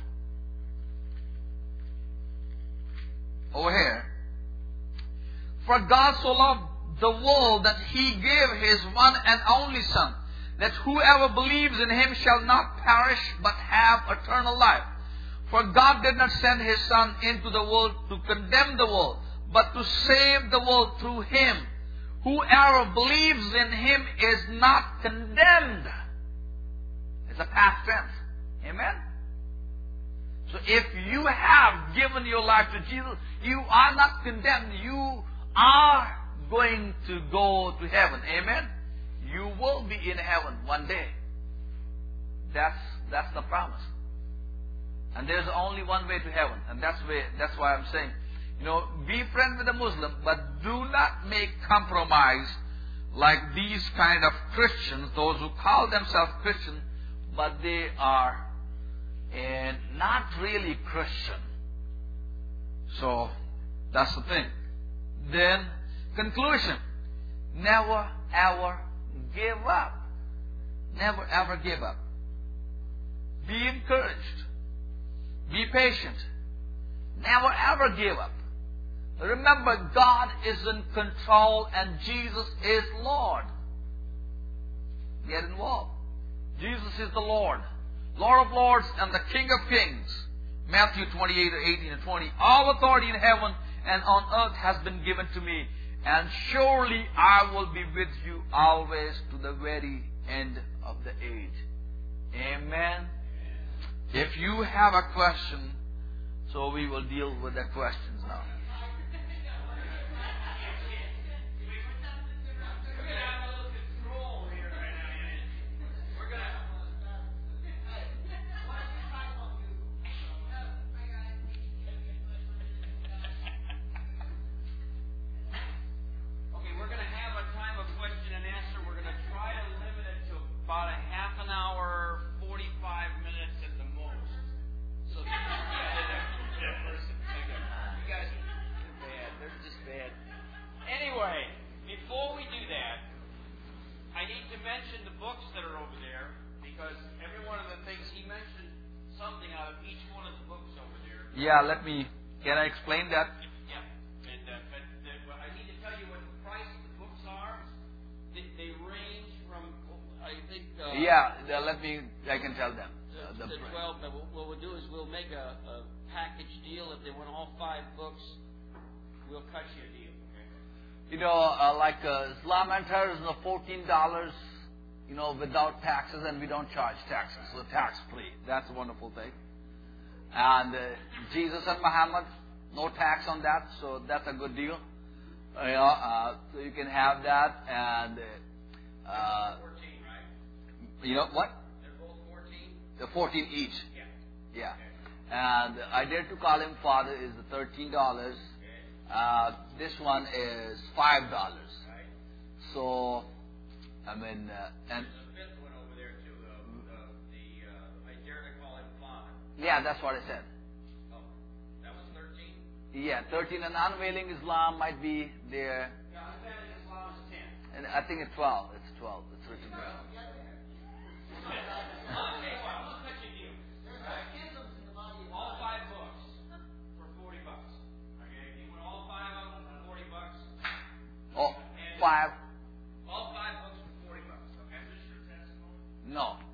Over here. For God so loved the world that He gave His one and only Son, that whoever believes in Him shall not perish but have eternal life. For God did not send His Son into the world to condemn the world, but to save the world through Him. Whoever believes in Him is not condemned. It's a past tense. Amen? So if you have given your life to Jesus, you are not condemned. You are going to go to heaven. Amen? You will be in heaven one day. That's that's the promise. And there's only one way to heaven. And that's way that's why I'm saying, you know, be friends with a Muslim, but do not make compromise like these kind of Christians, those who call themselves Christian, but they are and not really Christian. So that's the thing. Then conclusion. Never ever give up. Never ever give up. Be encouraged. Be patient. Never ever give up. Remember, God is in control and Jesus is Lord. Get involved. Jesus is the Lord. Lord of Lords and the King of Kings. Matthew twenty-eight, eighteen and twenty. All authority in heaven and on earth has been given to me. And surely I will be with you always to the very end of the age. Amen. If you have a question, so we will deal with the questions now. Yeah, let me, can I explain that? Yeah, and, uh, but, uh, but I need to tell you what the price of the books are. They, they range from, I think... Uh, yeah, the, let me, I can tell them. Uh, the, the twelve, but what we'll do is we'll make a, a package deal. If they want all five books, we'll cut you a deal, okay? You know, uh, like uh, Islam and Terrorism is fourteen dollars, you know, without taxes, and we don't charge taxes, so tax-free. That's a wonderful thing. And uh, Jesus and Muhammad, no tax on that, so that's a good deal. Uh, you know, uh, so you can have that, and uh, uh, fourteen, right? You know what? They're both fourteen. The fourteen each. Yeah. Yeah. Okay. And I dare to call him Father is the thirteen dollars. Okay. Uh, this one is five dollars. Right. So, I mean, uh, and. Yeah, that's what I said. Oh, that was thirteen? Yeah, thirteen. And Unveiling Islam might be there. Yeah, Unveiling Islam is ten. And I think it's twelve. It's twelve. It's written there. Okay, well, we'll cut you a deal. Right? All five books for forty bucks. Okay, if you want all five of them for forty bucks. Oh, five. All five books for forty bucks. Okay, is this your testimony? No.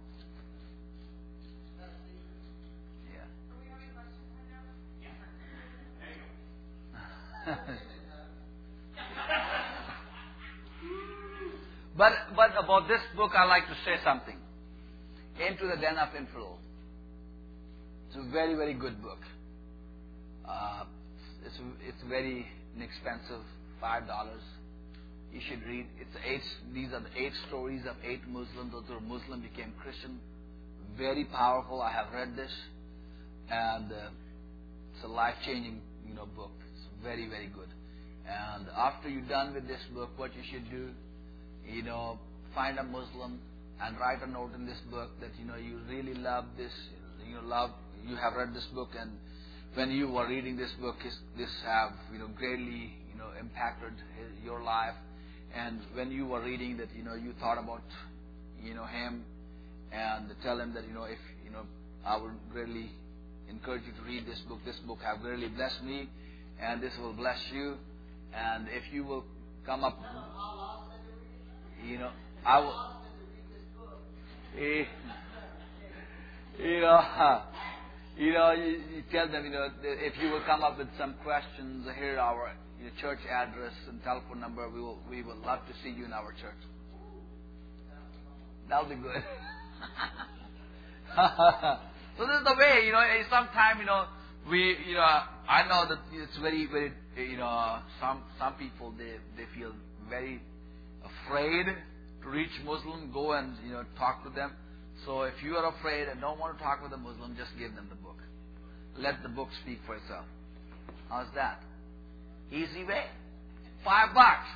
but but about this book, I like to say something. Into the Den of Infidels. It's a very very good book. Uh, it's it's very inexpensive, five dollars. You should read. It's eight. These are the eight stories of eight Muslims. Those who are Muslim became Christian. Very powerful. I have read this, and uh, it's a life changing you know book. Very, very good. And after you're done with this book, what you should do, you know, find a Muslim and write a note in this book that, you know, you really love this, you know, love, you have read this book, and when you were reading this book, this have, you know, greatly, you know, impacted his, your life. And when you were reading that, you know, you thought about, you know, him, and tell him that, you know, if, you know, I would really encourage you to read this book. This book have really blessed me. And this will bless you. And if you will come up, you know, I will. Eh, you know, you know, you, you tell them, you know, if you will come up with some questions, here our your church address and telephone number. We will, we will love to see you in our church. That'll be good. So this is the way, you know, sometimes, you know, we, you know, I know that it's very, very, you know, some, some people, they, they feel very afraid to reach Muslim, go and, you know, talk to them. So if you are afraid and don't want to talk with a Muslim, just give them the book. Let the book speak for itself. How's that? Easy way. Five bucks.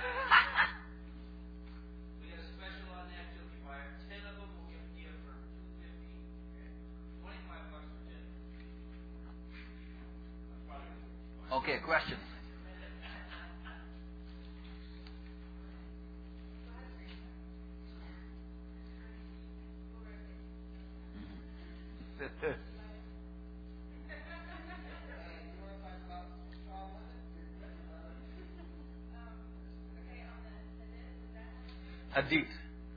We have a special on that too. If you buy ten of them, we'll give a gift for two fifty. Okay. Twenty-five bucks for ten. That's probably good. Okay, questions. Hadith.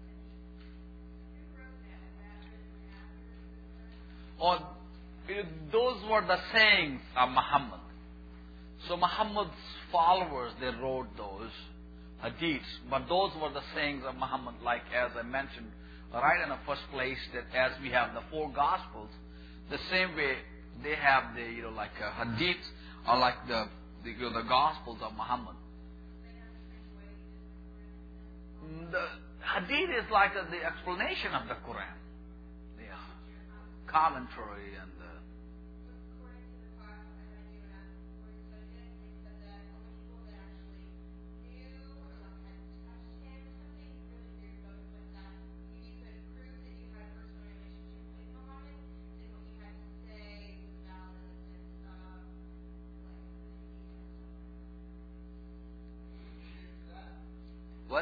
Or those were the sayings of Muhammad. So Muhammad's followers, they wrote those hadiths, but those were the sayings of Muhammad, like as I mentioned right in the first place, that as we have the four gospels, the same way they have the, you know, like uh, hadiths, or like the, the, you know, the gospels of Muhammad. The hadith is like a, the explanation of the Quran. Yeah. Commentary and the... What?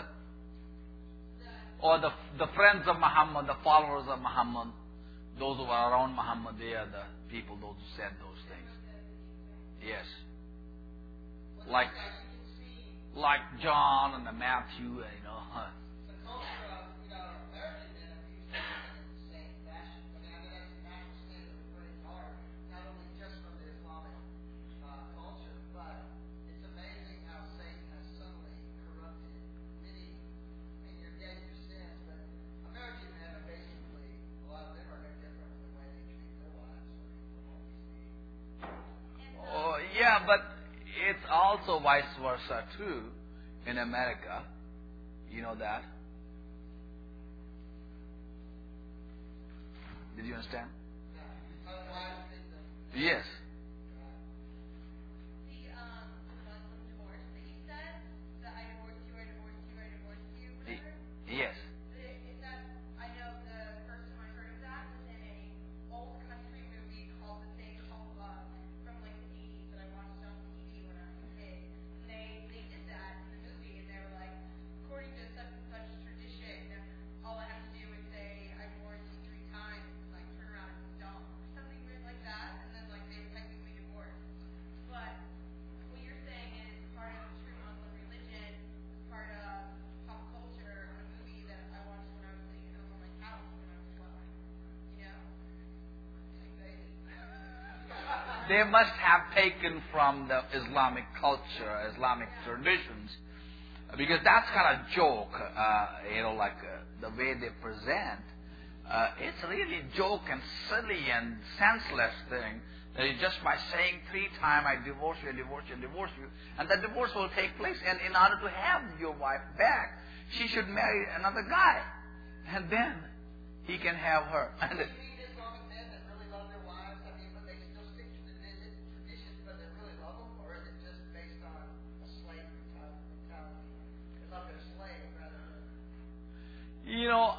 Or the the friends of Muhammad, the followers of Muhammad, those who are around Muhammad, they are the people, those who said those things. Yes. Like, like John and the Matthew, you know. Yeah, but it's also vice versa too in America. You know that? Did you understand? Yes. Yes. They must have taken from the Islamic culture, Islamic traditions, because that's kind of joke, uh, you know, like uh, the way they present. Uh, it's really joke and silly and senseless thing. That is just by saying three times, I divorce you, I divorce you, I divorce you, and that divorce will take place. And in order to have your wife back, she should marry another guy, and then he can have her. And You know,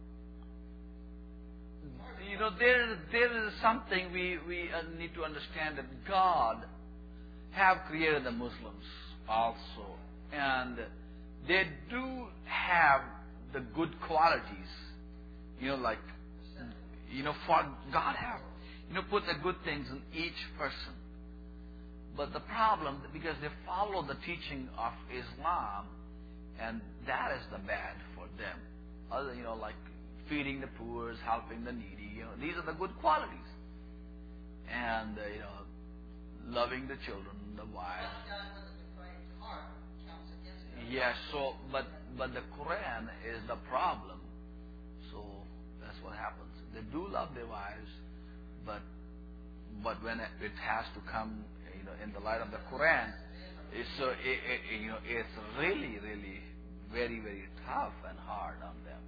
you know, there, there is something we, we need to understand, that God have created the Muslims also. And they do have the good qualities. You know, like, you know, for God have, you know, put the good things in each person. But the problem, because they follow the teaching of Islam, and that is the bad for them. Other, you know, like feeding the poor, helping the needy. You know, these are the good qualities. And uh, you know, loving the children, the wife. Yes. So, but but the Quran is the problem. So That's what happens. They do love their wives, but but when it, it has to come, you know, in the light of the Quran, it's so it, it, you know it's really really very very tough and hard on them.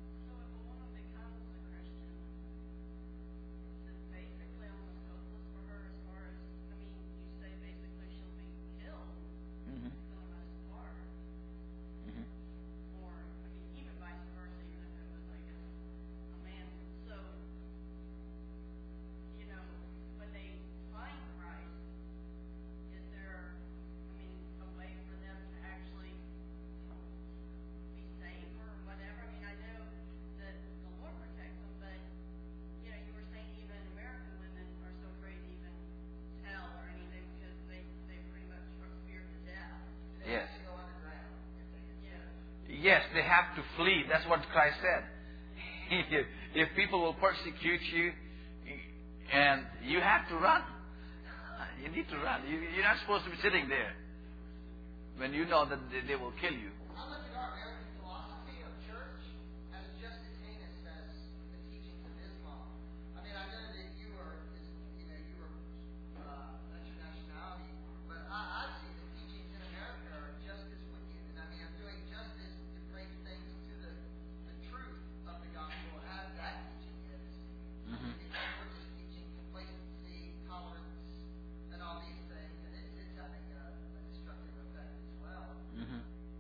Yes, they have to flee. That's what Christ said. if, if people will persecute you, and you have to run. You need to run. You, you're not supposed to be sitting there when you know that they, they will kill you. How much of our American philosophy of church as just as heinous as the teachings of Islam? I mean, I know that you were, you know, you were, uh, that's your nationality, but I, I see the teachings in America are just as wicked. And I mean, I'm doing just as depraved things to the, the truth of the gospel as that teaching is. Mm-hmm. We're just teaching complacency, tolerance, and all these things, and it's, it's having a, a destructive effect as well. Mm-hmm.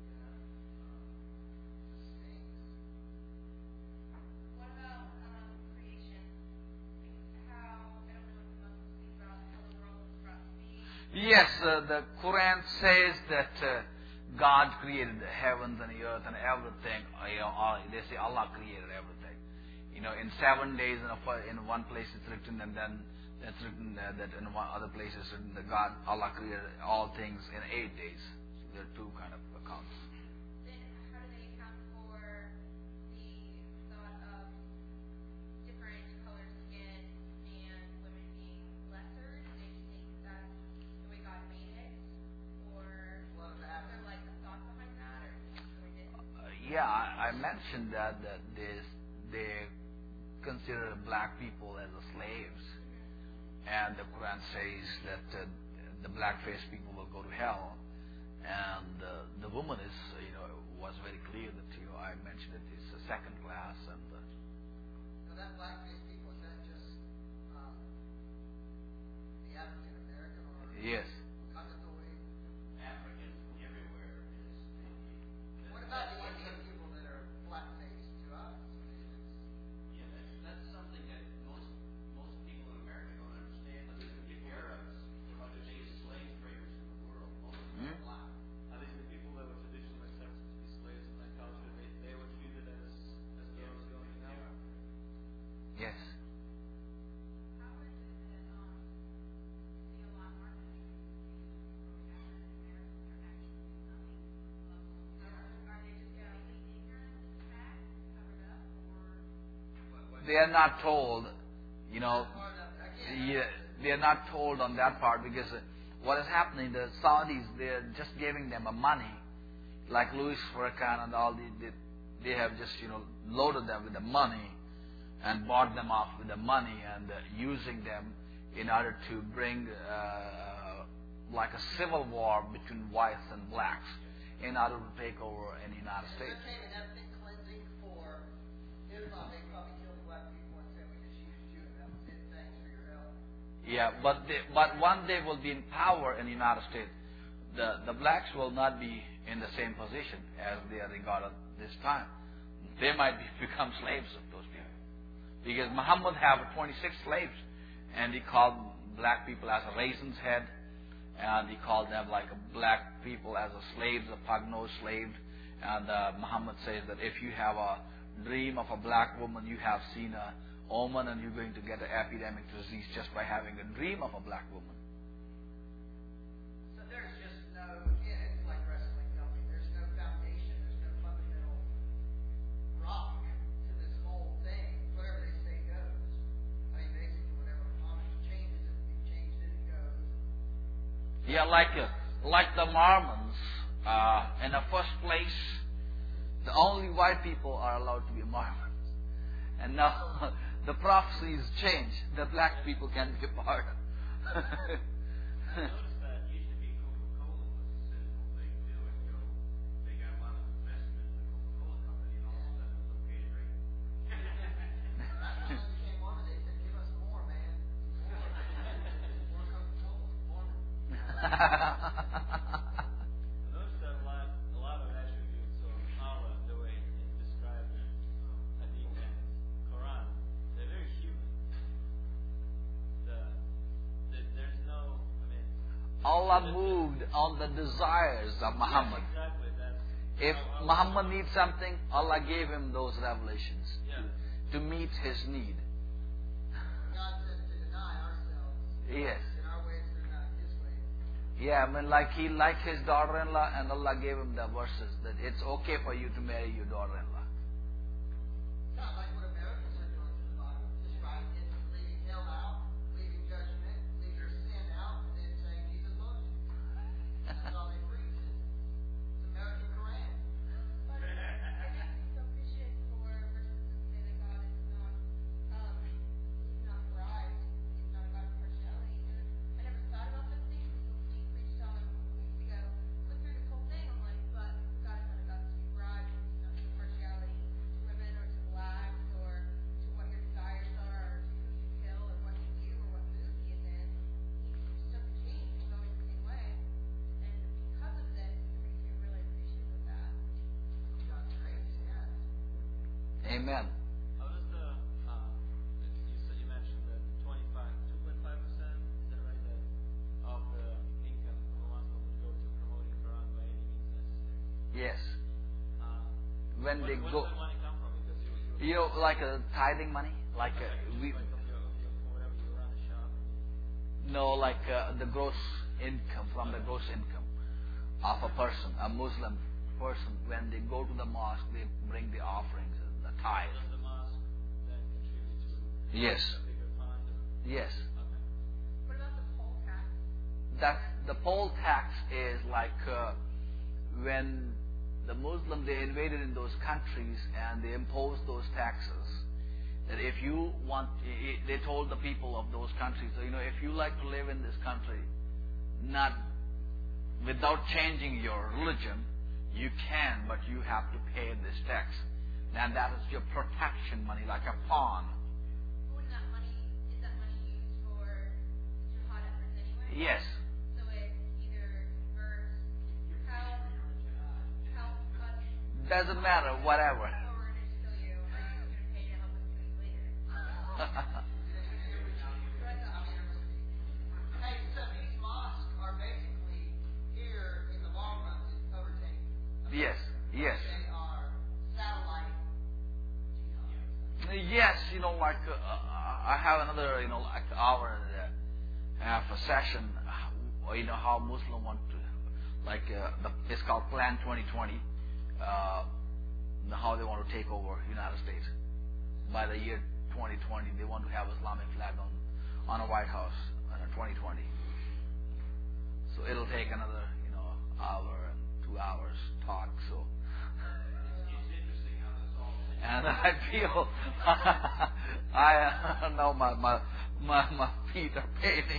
What about um, creation? How, I don't know what the Muslims think about how the world was brought to be. Yes, uh, the Quran says that uh, God created the heavens and the earth and everything. Uh, you know, all, they say Allah created everything. You know, in seven days, in, a, in one place it's written, and then it's written uh, that in one other place it's written that God, Allah created all things in eight days. So there are two kind of accounts. Then how do they account for the thought of different colored skin and women being lesser? Do they just think that's the way God made it? Or is there like a thought behind that? Or is it the way it is? Uh, yeah, I, I mentioned that that they they consider black people as the slaves, and the Quran says that uh, the black-faced people will go to hell, and uh, the woman is, uh, you know, was very clear that, you know, I mentioned it is a second class, and uh, So that black-faced people, is that just um, the African American or yes. Kakatoe? African everywhere is. What about the Indian people that are black-faced to us? Yeah, that's, that's something that most most people in America don't understand. I mean, the Arabs are the biggest slave traders in the world. Most of them are Hmm? black. I think the people that were traditionally accepted to be slaves in that culture, they, they were treated as, as those going to hell. Yes. How is it that um, see a lot more than African Americans are actually becoming Muslims? Are, are they just completely ignorant of the fact, covered up, or They are not told, you know, Part of, again, yeah, they are not told on that part, because uh, what is happening, the Saudis, they are just giving them a money, like Louis Farrakhan and all, the, they, they have just, you know, loaded them with the money and bought them off with the money, and uh, using them in order to bring uh, like a civil war between whites and blacks in order to take over in the United if States. there came an ethnic cleansing for Islam, they probably killed the black people and said, we just used you, and that was it, thanks for your help. Yeah, but they, but one day will be in power in the United States. The the blacks will not be in the same position as they are regarded this time. They might be, become slaves of those people, because Muhammad had twenty-six slaves, and he called black people as a raisin's head, and he called them like a black people as a slaves, a pug-nosed slave. And uh, Muhammad says that if you have a dream of a black woman, you have seen a omen, and you're going to get an epidemic disease just by having a dream of a black woman. So there's just no, again, it's like wrestling, Kelly. There's no foundation, there's no fundamental rock to this whole thing. Whatever they say goes. I mean, basically, whatever Muhammad changes it, he changed it, it goes. Yeah, like uh, like the Mormons. Uh, in the first place, the only white people are allowed to be Mormons, And now the prophecies change. The black people can be part. I noticed that used to be Coca-Cola was a sinful thing too, until they got a lot of investment in the Coca-Cola company, and all of a sudden it was okay to drink. That's when they became Mormon. They said, "Give us more, man. More, more Coca-Cola, more." I noticed that a lot, a lot of attributes of Allah, the way it's described in Hadith and Quran, they're very human. The, the, there's no, I mean, Allah moved on the desires of Muhammad. Yes, exactly. That's If how Allah- Muhammad needs something, Allah gave him those revelations Yeah. to meet his need. God says to deny ourselves. Yes. And our ways are not His ways. Yeah, I mean, like he liked his daughter-in-law, and Allah gave him the verses that it's okay for you to marry your daughter-in-law. It's not like what Americans are doing to the Bible. Just writing it, leaving hell out, leaving judgment, leaving sin out, and then saying Jesus loves you. That's all they preach. It's American Quran. But it makes me so appreciative for verses that say that God is not, um, He's not bribed, He's not a God of partiality. And I never thought about those things until Steve preached on them a couple weeks ago. Went through this whole thing, I'm like, but God is not a God to be bribed, He's not a partiality to women or to blacks or to what your desires are or to who you kill or what you do or what mood he is in. He just doesn't change, He's always the same way. And because of this, it makes me really appreciative of that. God's grace, yes. Amen. How does the, uh, you said, you mentioned that twenty-five, two point five percent, is that right, that of the income of a Muslim would go to promoting Quran by any means necessary? Yes. Uh, When where, they where go, does that money come from? Because you, you, you know, like a tithing money, like like, uh, we, like of your, of your, whatever you run the shop. no, like uh, the gross income, from the gross income of a person, a Muslim person. When they go to the mosque, they bring the offerings, the tithe. Does the mosque then contribute to Yes. a bigger fund? Or, Yes. okay. What about the poll tax? That the poll tax is like uh, when the Muslim, they invaded in those countries and they imposed those taxes. That if you want, i- i- they told the people of those countries, so, you know, if you like to live in this country, not without changing your religion, you can, but you have to pay this tax. And that is your protection money, like a pawn. Wouldn't that money, is that money used for jihad efforts anyway? Yes. So it either converts help, help us Doesn't matter, whatever. or we're going to kill you, or you're going to pay to help us kill you later. Hey, so these mosques are basically here in the long run to overtake. Yes, yes. They are satellite jihad. Yes, you know, like uh, I have another, you know, like hour and a half a session. uh, You know how Muslim want to, like uh, the, it's called Plan twenty twenty. Uh, how they want to take over United States by the year twenty twenty. They want to have Islamic flag on on a White House in twenty twenty. So it'll take another, you know, hour and two hours talk. So. It's interesting how this all And I feel I know my my my, my feet are paining.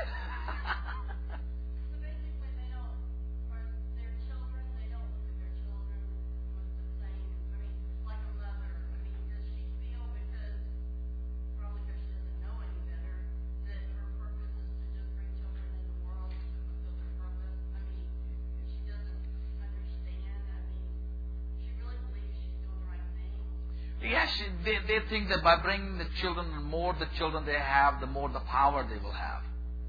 So basically, they don't, or their children, they don't look at their children with the same, I mean, like a mother. I mean, does she feel, because probably because she doesn't know any better, that her purpose is to just bring children in the world to fulfill their purpose? I mean, she doesn't understand. I mean, she really believes she's doing the right thing. Yes, they they think that by bringing the children, the more the children they have, the more the power they will have.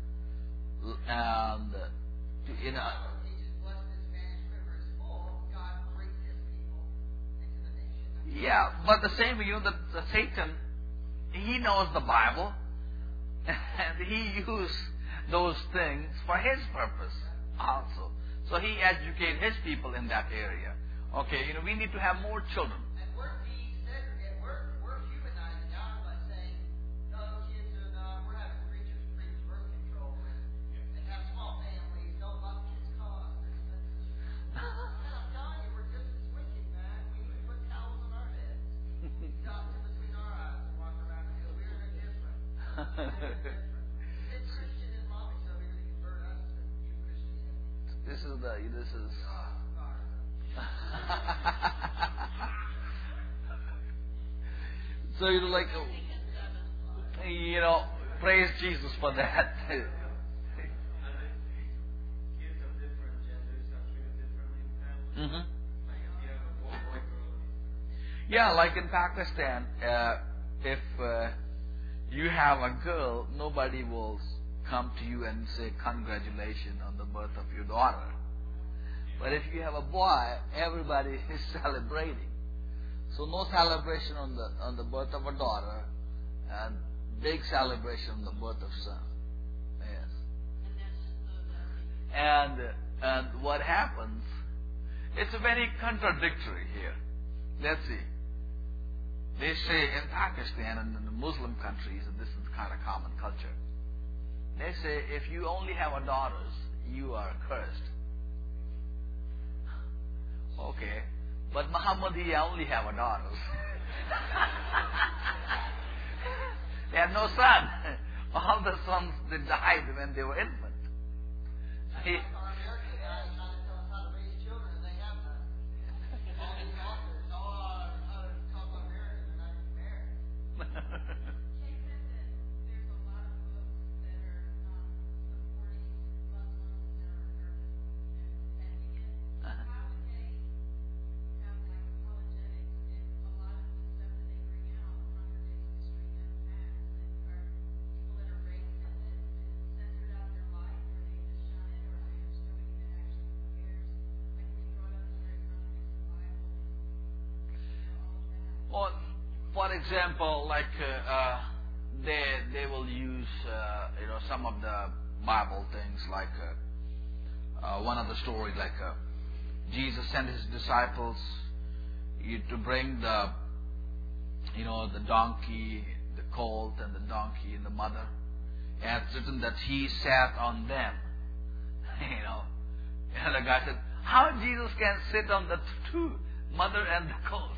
And uh, you know, He just blessed the Spanish River is full. God brings His people into the nation. yeah, but the same, you know, the, the Satan, he knows the Bible, and he used those things for his purpose also. So he educated his people in that area. Okay, you know, we need to have more children. And we're desegregated. We're, we're humanizing God by saying, no, kids are not, we're having preachers preach birth control and, and have small families, don't love kids cause. Man, I'm telling you, we're just as wicked, man. We need to put towels on our heads. Stuff in between our It's Christian Islamic, so we can convert us to new Christianity. This is the, this is. So you like, you know, praise Jesus for that. Kids of different genders are treated differently in families. hmm Like if you have a boy, boy, girl. Yeah, like in Pakistan, uh, if uh, you have a girl, nobody will come to you and say congratulations on the birth of your daughter. But if you have a boy, everybody is celebrating. So no celebration on the on the birth of a daughter, and big celebration on the birth of son. Yes. And and what happens? It's very contradictory here. Let's see. They say in Pakistan and in the Muslim countries, and this is kind of common culture. They say if you only have a daughters, you are cursed. Okay. But Muhammad, he only have a daughters. They had no son. All the sons, they died when they were infant. He, Our American guys trying to tell us how to raise children, and they have none. All these authors, oh, uh, how to talk about American, they're not even married. Jay said that there's a lot of books that are um, supporting Muslims that are, are you know, defending it. Uh-huh. How would they have like apologetics if a lot of the stuff that they bring out contradicts history in the past? And are people that are raised in it censored out their life, or they just shun it, or are they showing that actually cares? Like we brought up the economics of the Bible, you know, all of that. Or, for example, like uh, uh, they they will use uh, you know some of the Bible things, like uh, uh, one of the stories, like uh, Jesus sent his disciples you, to bring the you know the donkey, the colt, and the donkey and the mother, and it's written that he sat on them. You know, and the guy said, "How Jesus can sit on the two, mother and the colt?"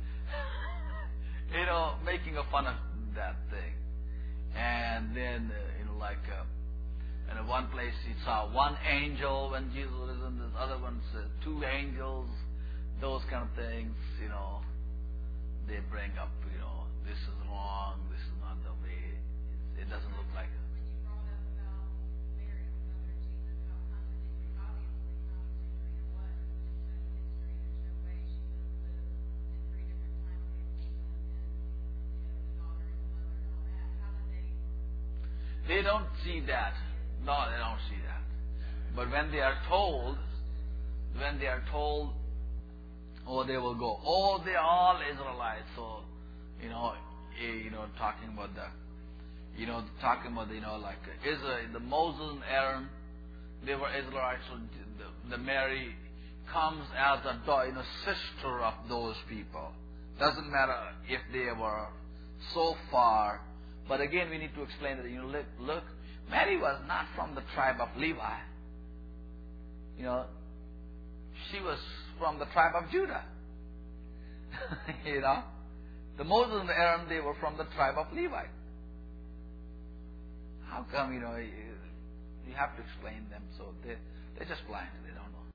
You know, making a fun of that thing. And then, uh, you know, like, uh, in one place he saw one angel when Jesus was in this other one, uh, two angels, those kind of things, you know, they bring up, you know, this is wrong, this is not the way, it, it doesn't look like it. When you brought up about Mary, the mother of Jesus, how contradictory, obviously contradictory it was, just that history, there's no way she could have lived in three different timetables and, and, you know, the daughter and the mother and all that. How did they? They don't see that. No, they don't see that. But when they are told, when they are told, oh, they will go, oh, they are all Israelites. So, you know, eh, you know, talking about the, you know, talking about, you know, like Israel, the Moses and Aaron, they were Israelites. So the, the Mary comes as a daughter, you know, sister of those people. Doesn't matter if they were so far. But again, we need to explain that, you know, look, look, Mary was not from the tribe of Levi. You know, she was from the tribe of Judah. You know, the Moses and Aaron, they were from the tribe of Levi. How come, you know, you, you have to explain them? So they, they're just blind. They don't know.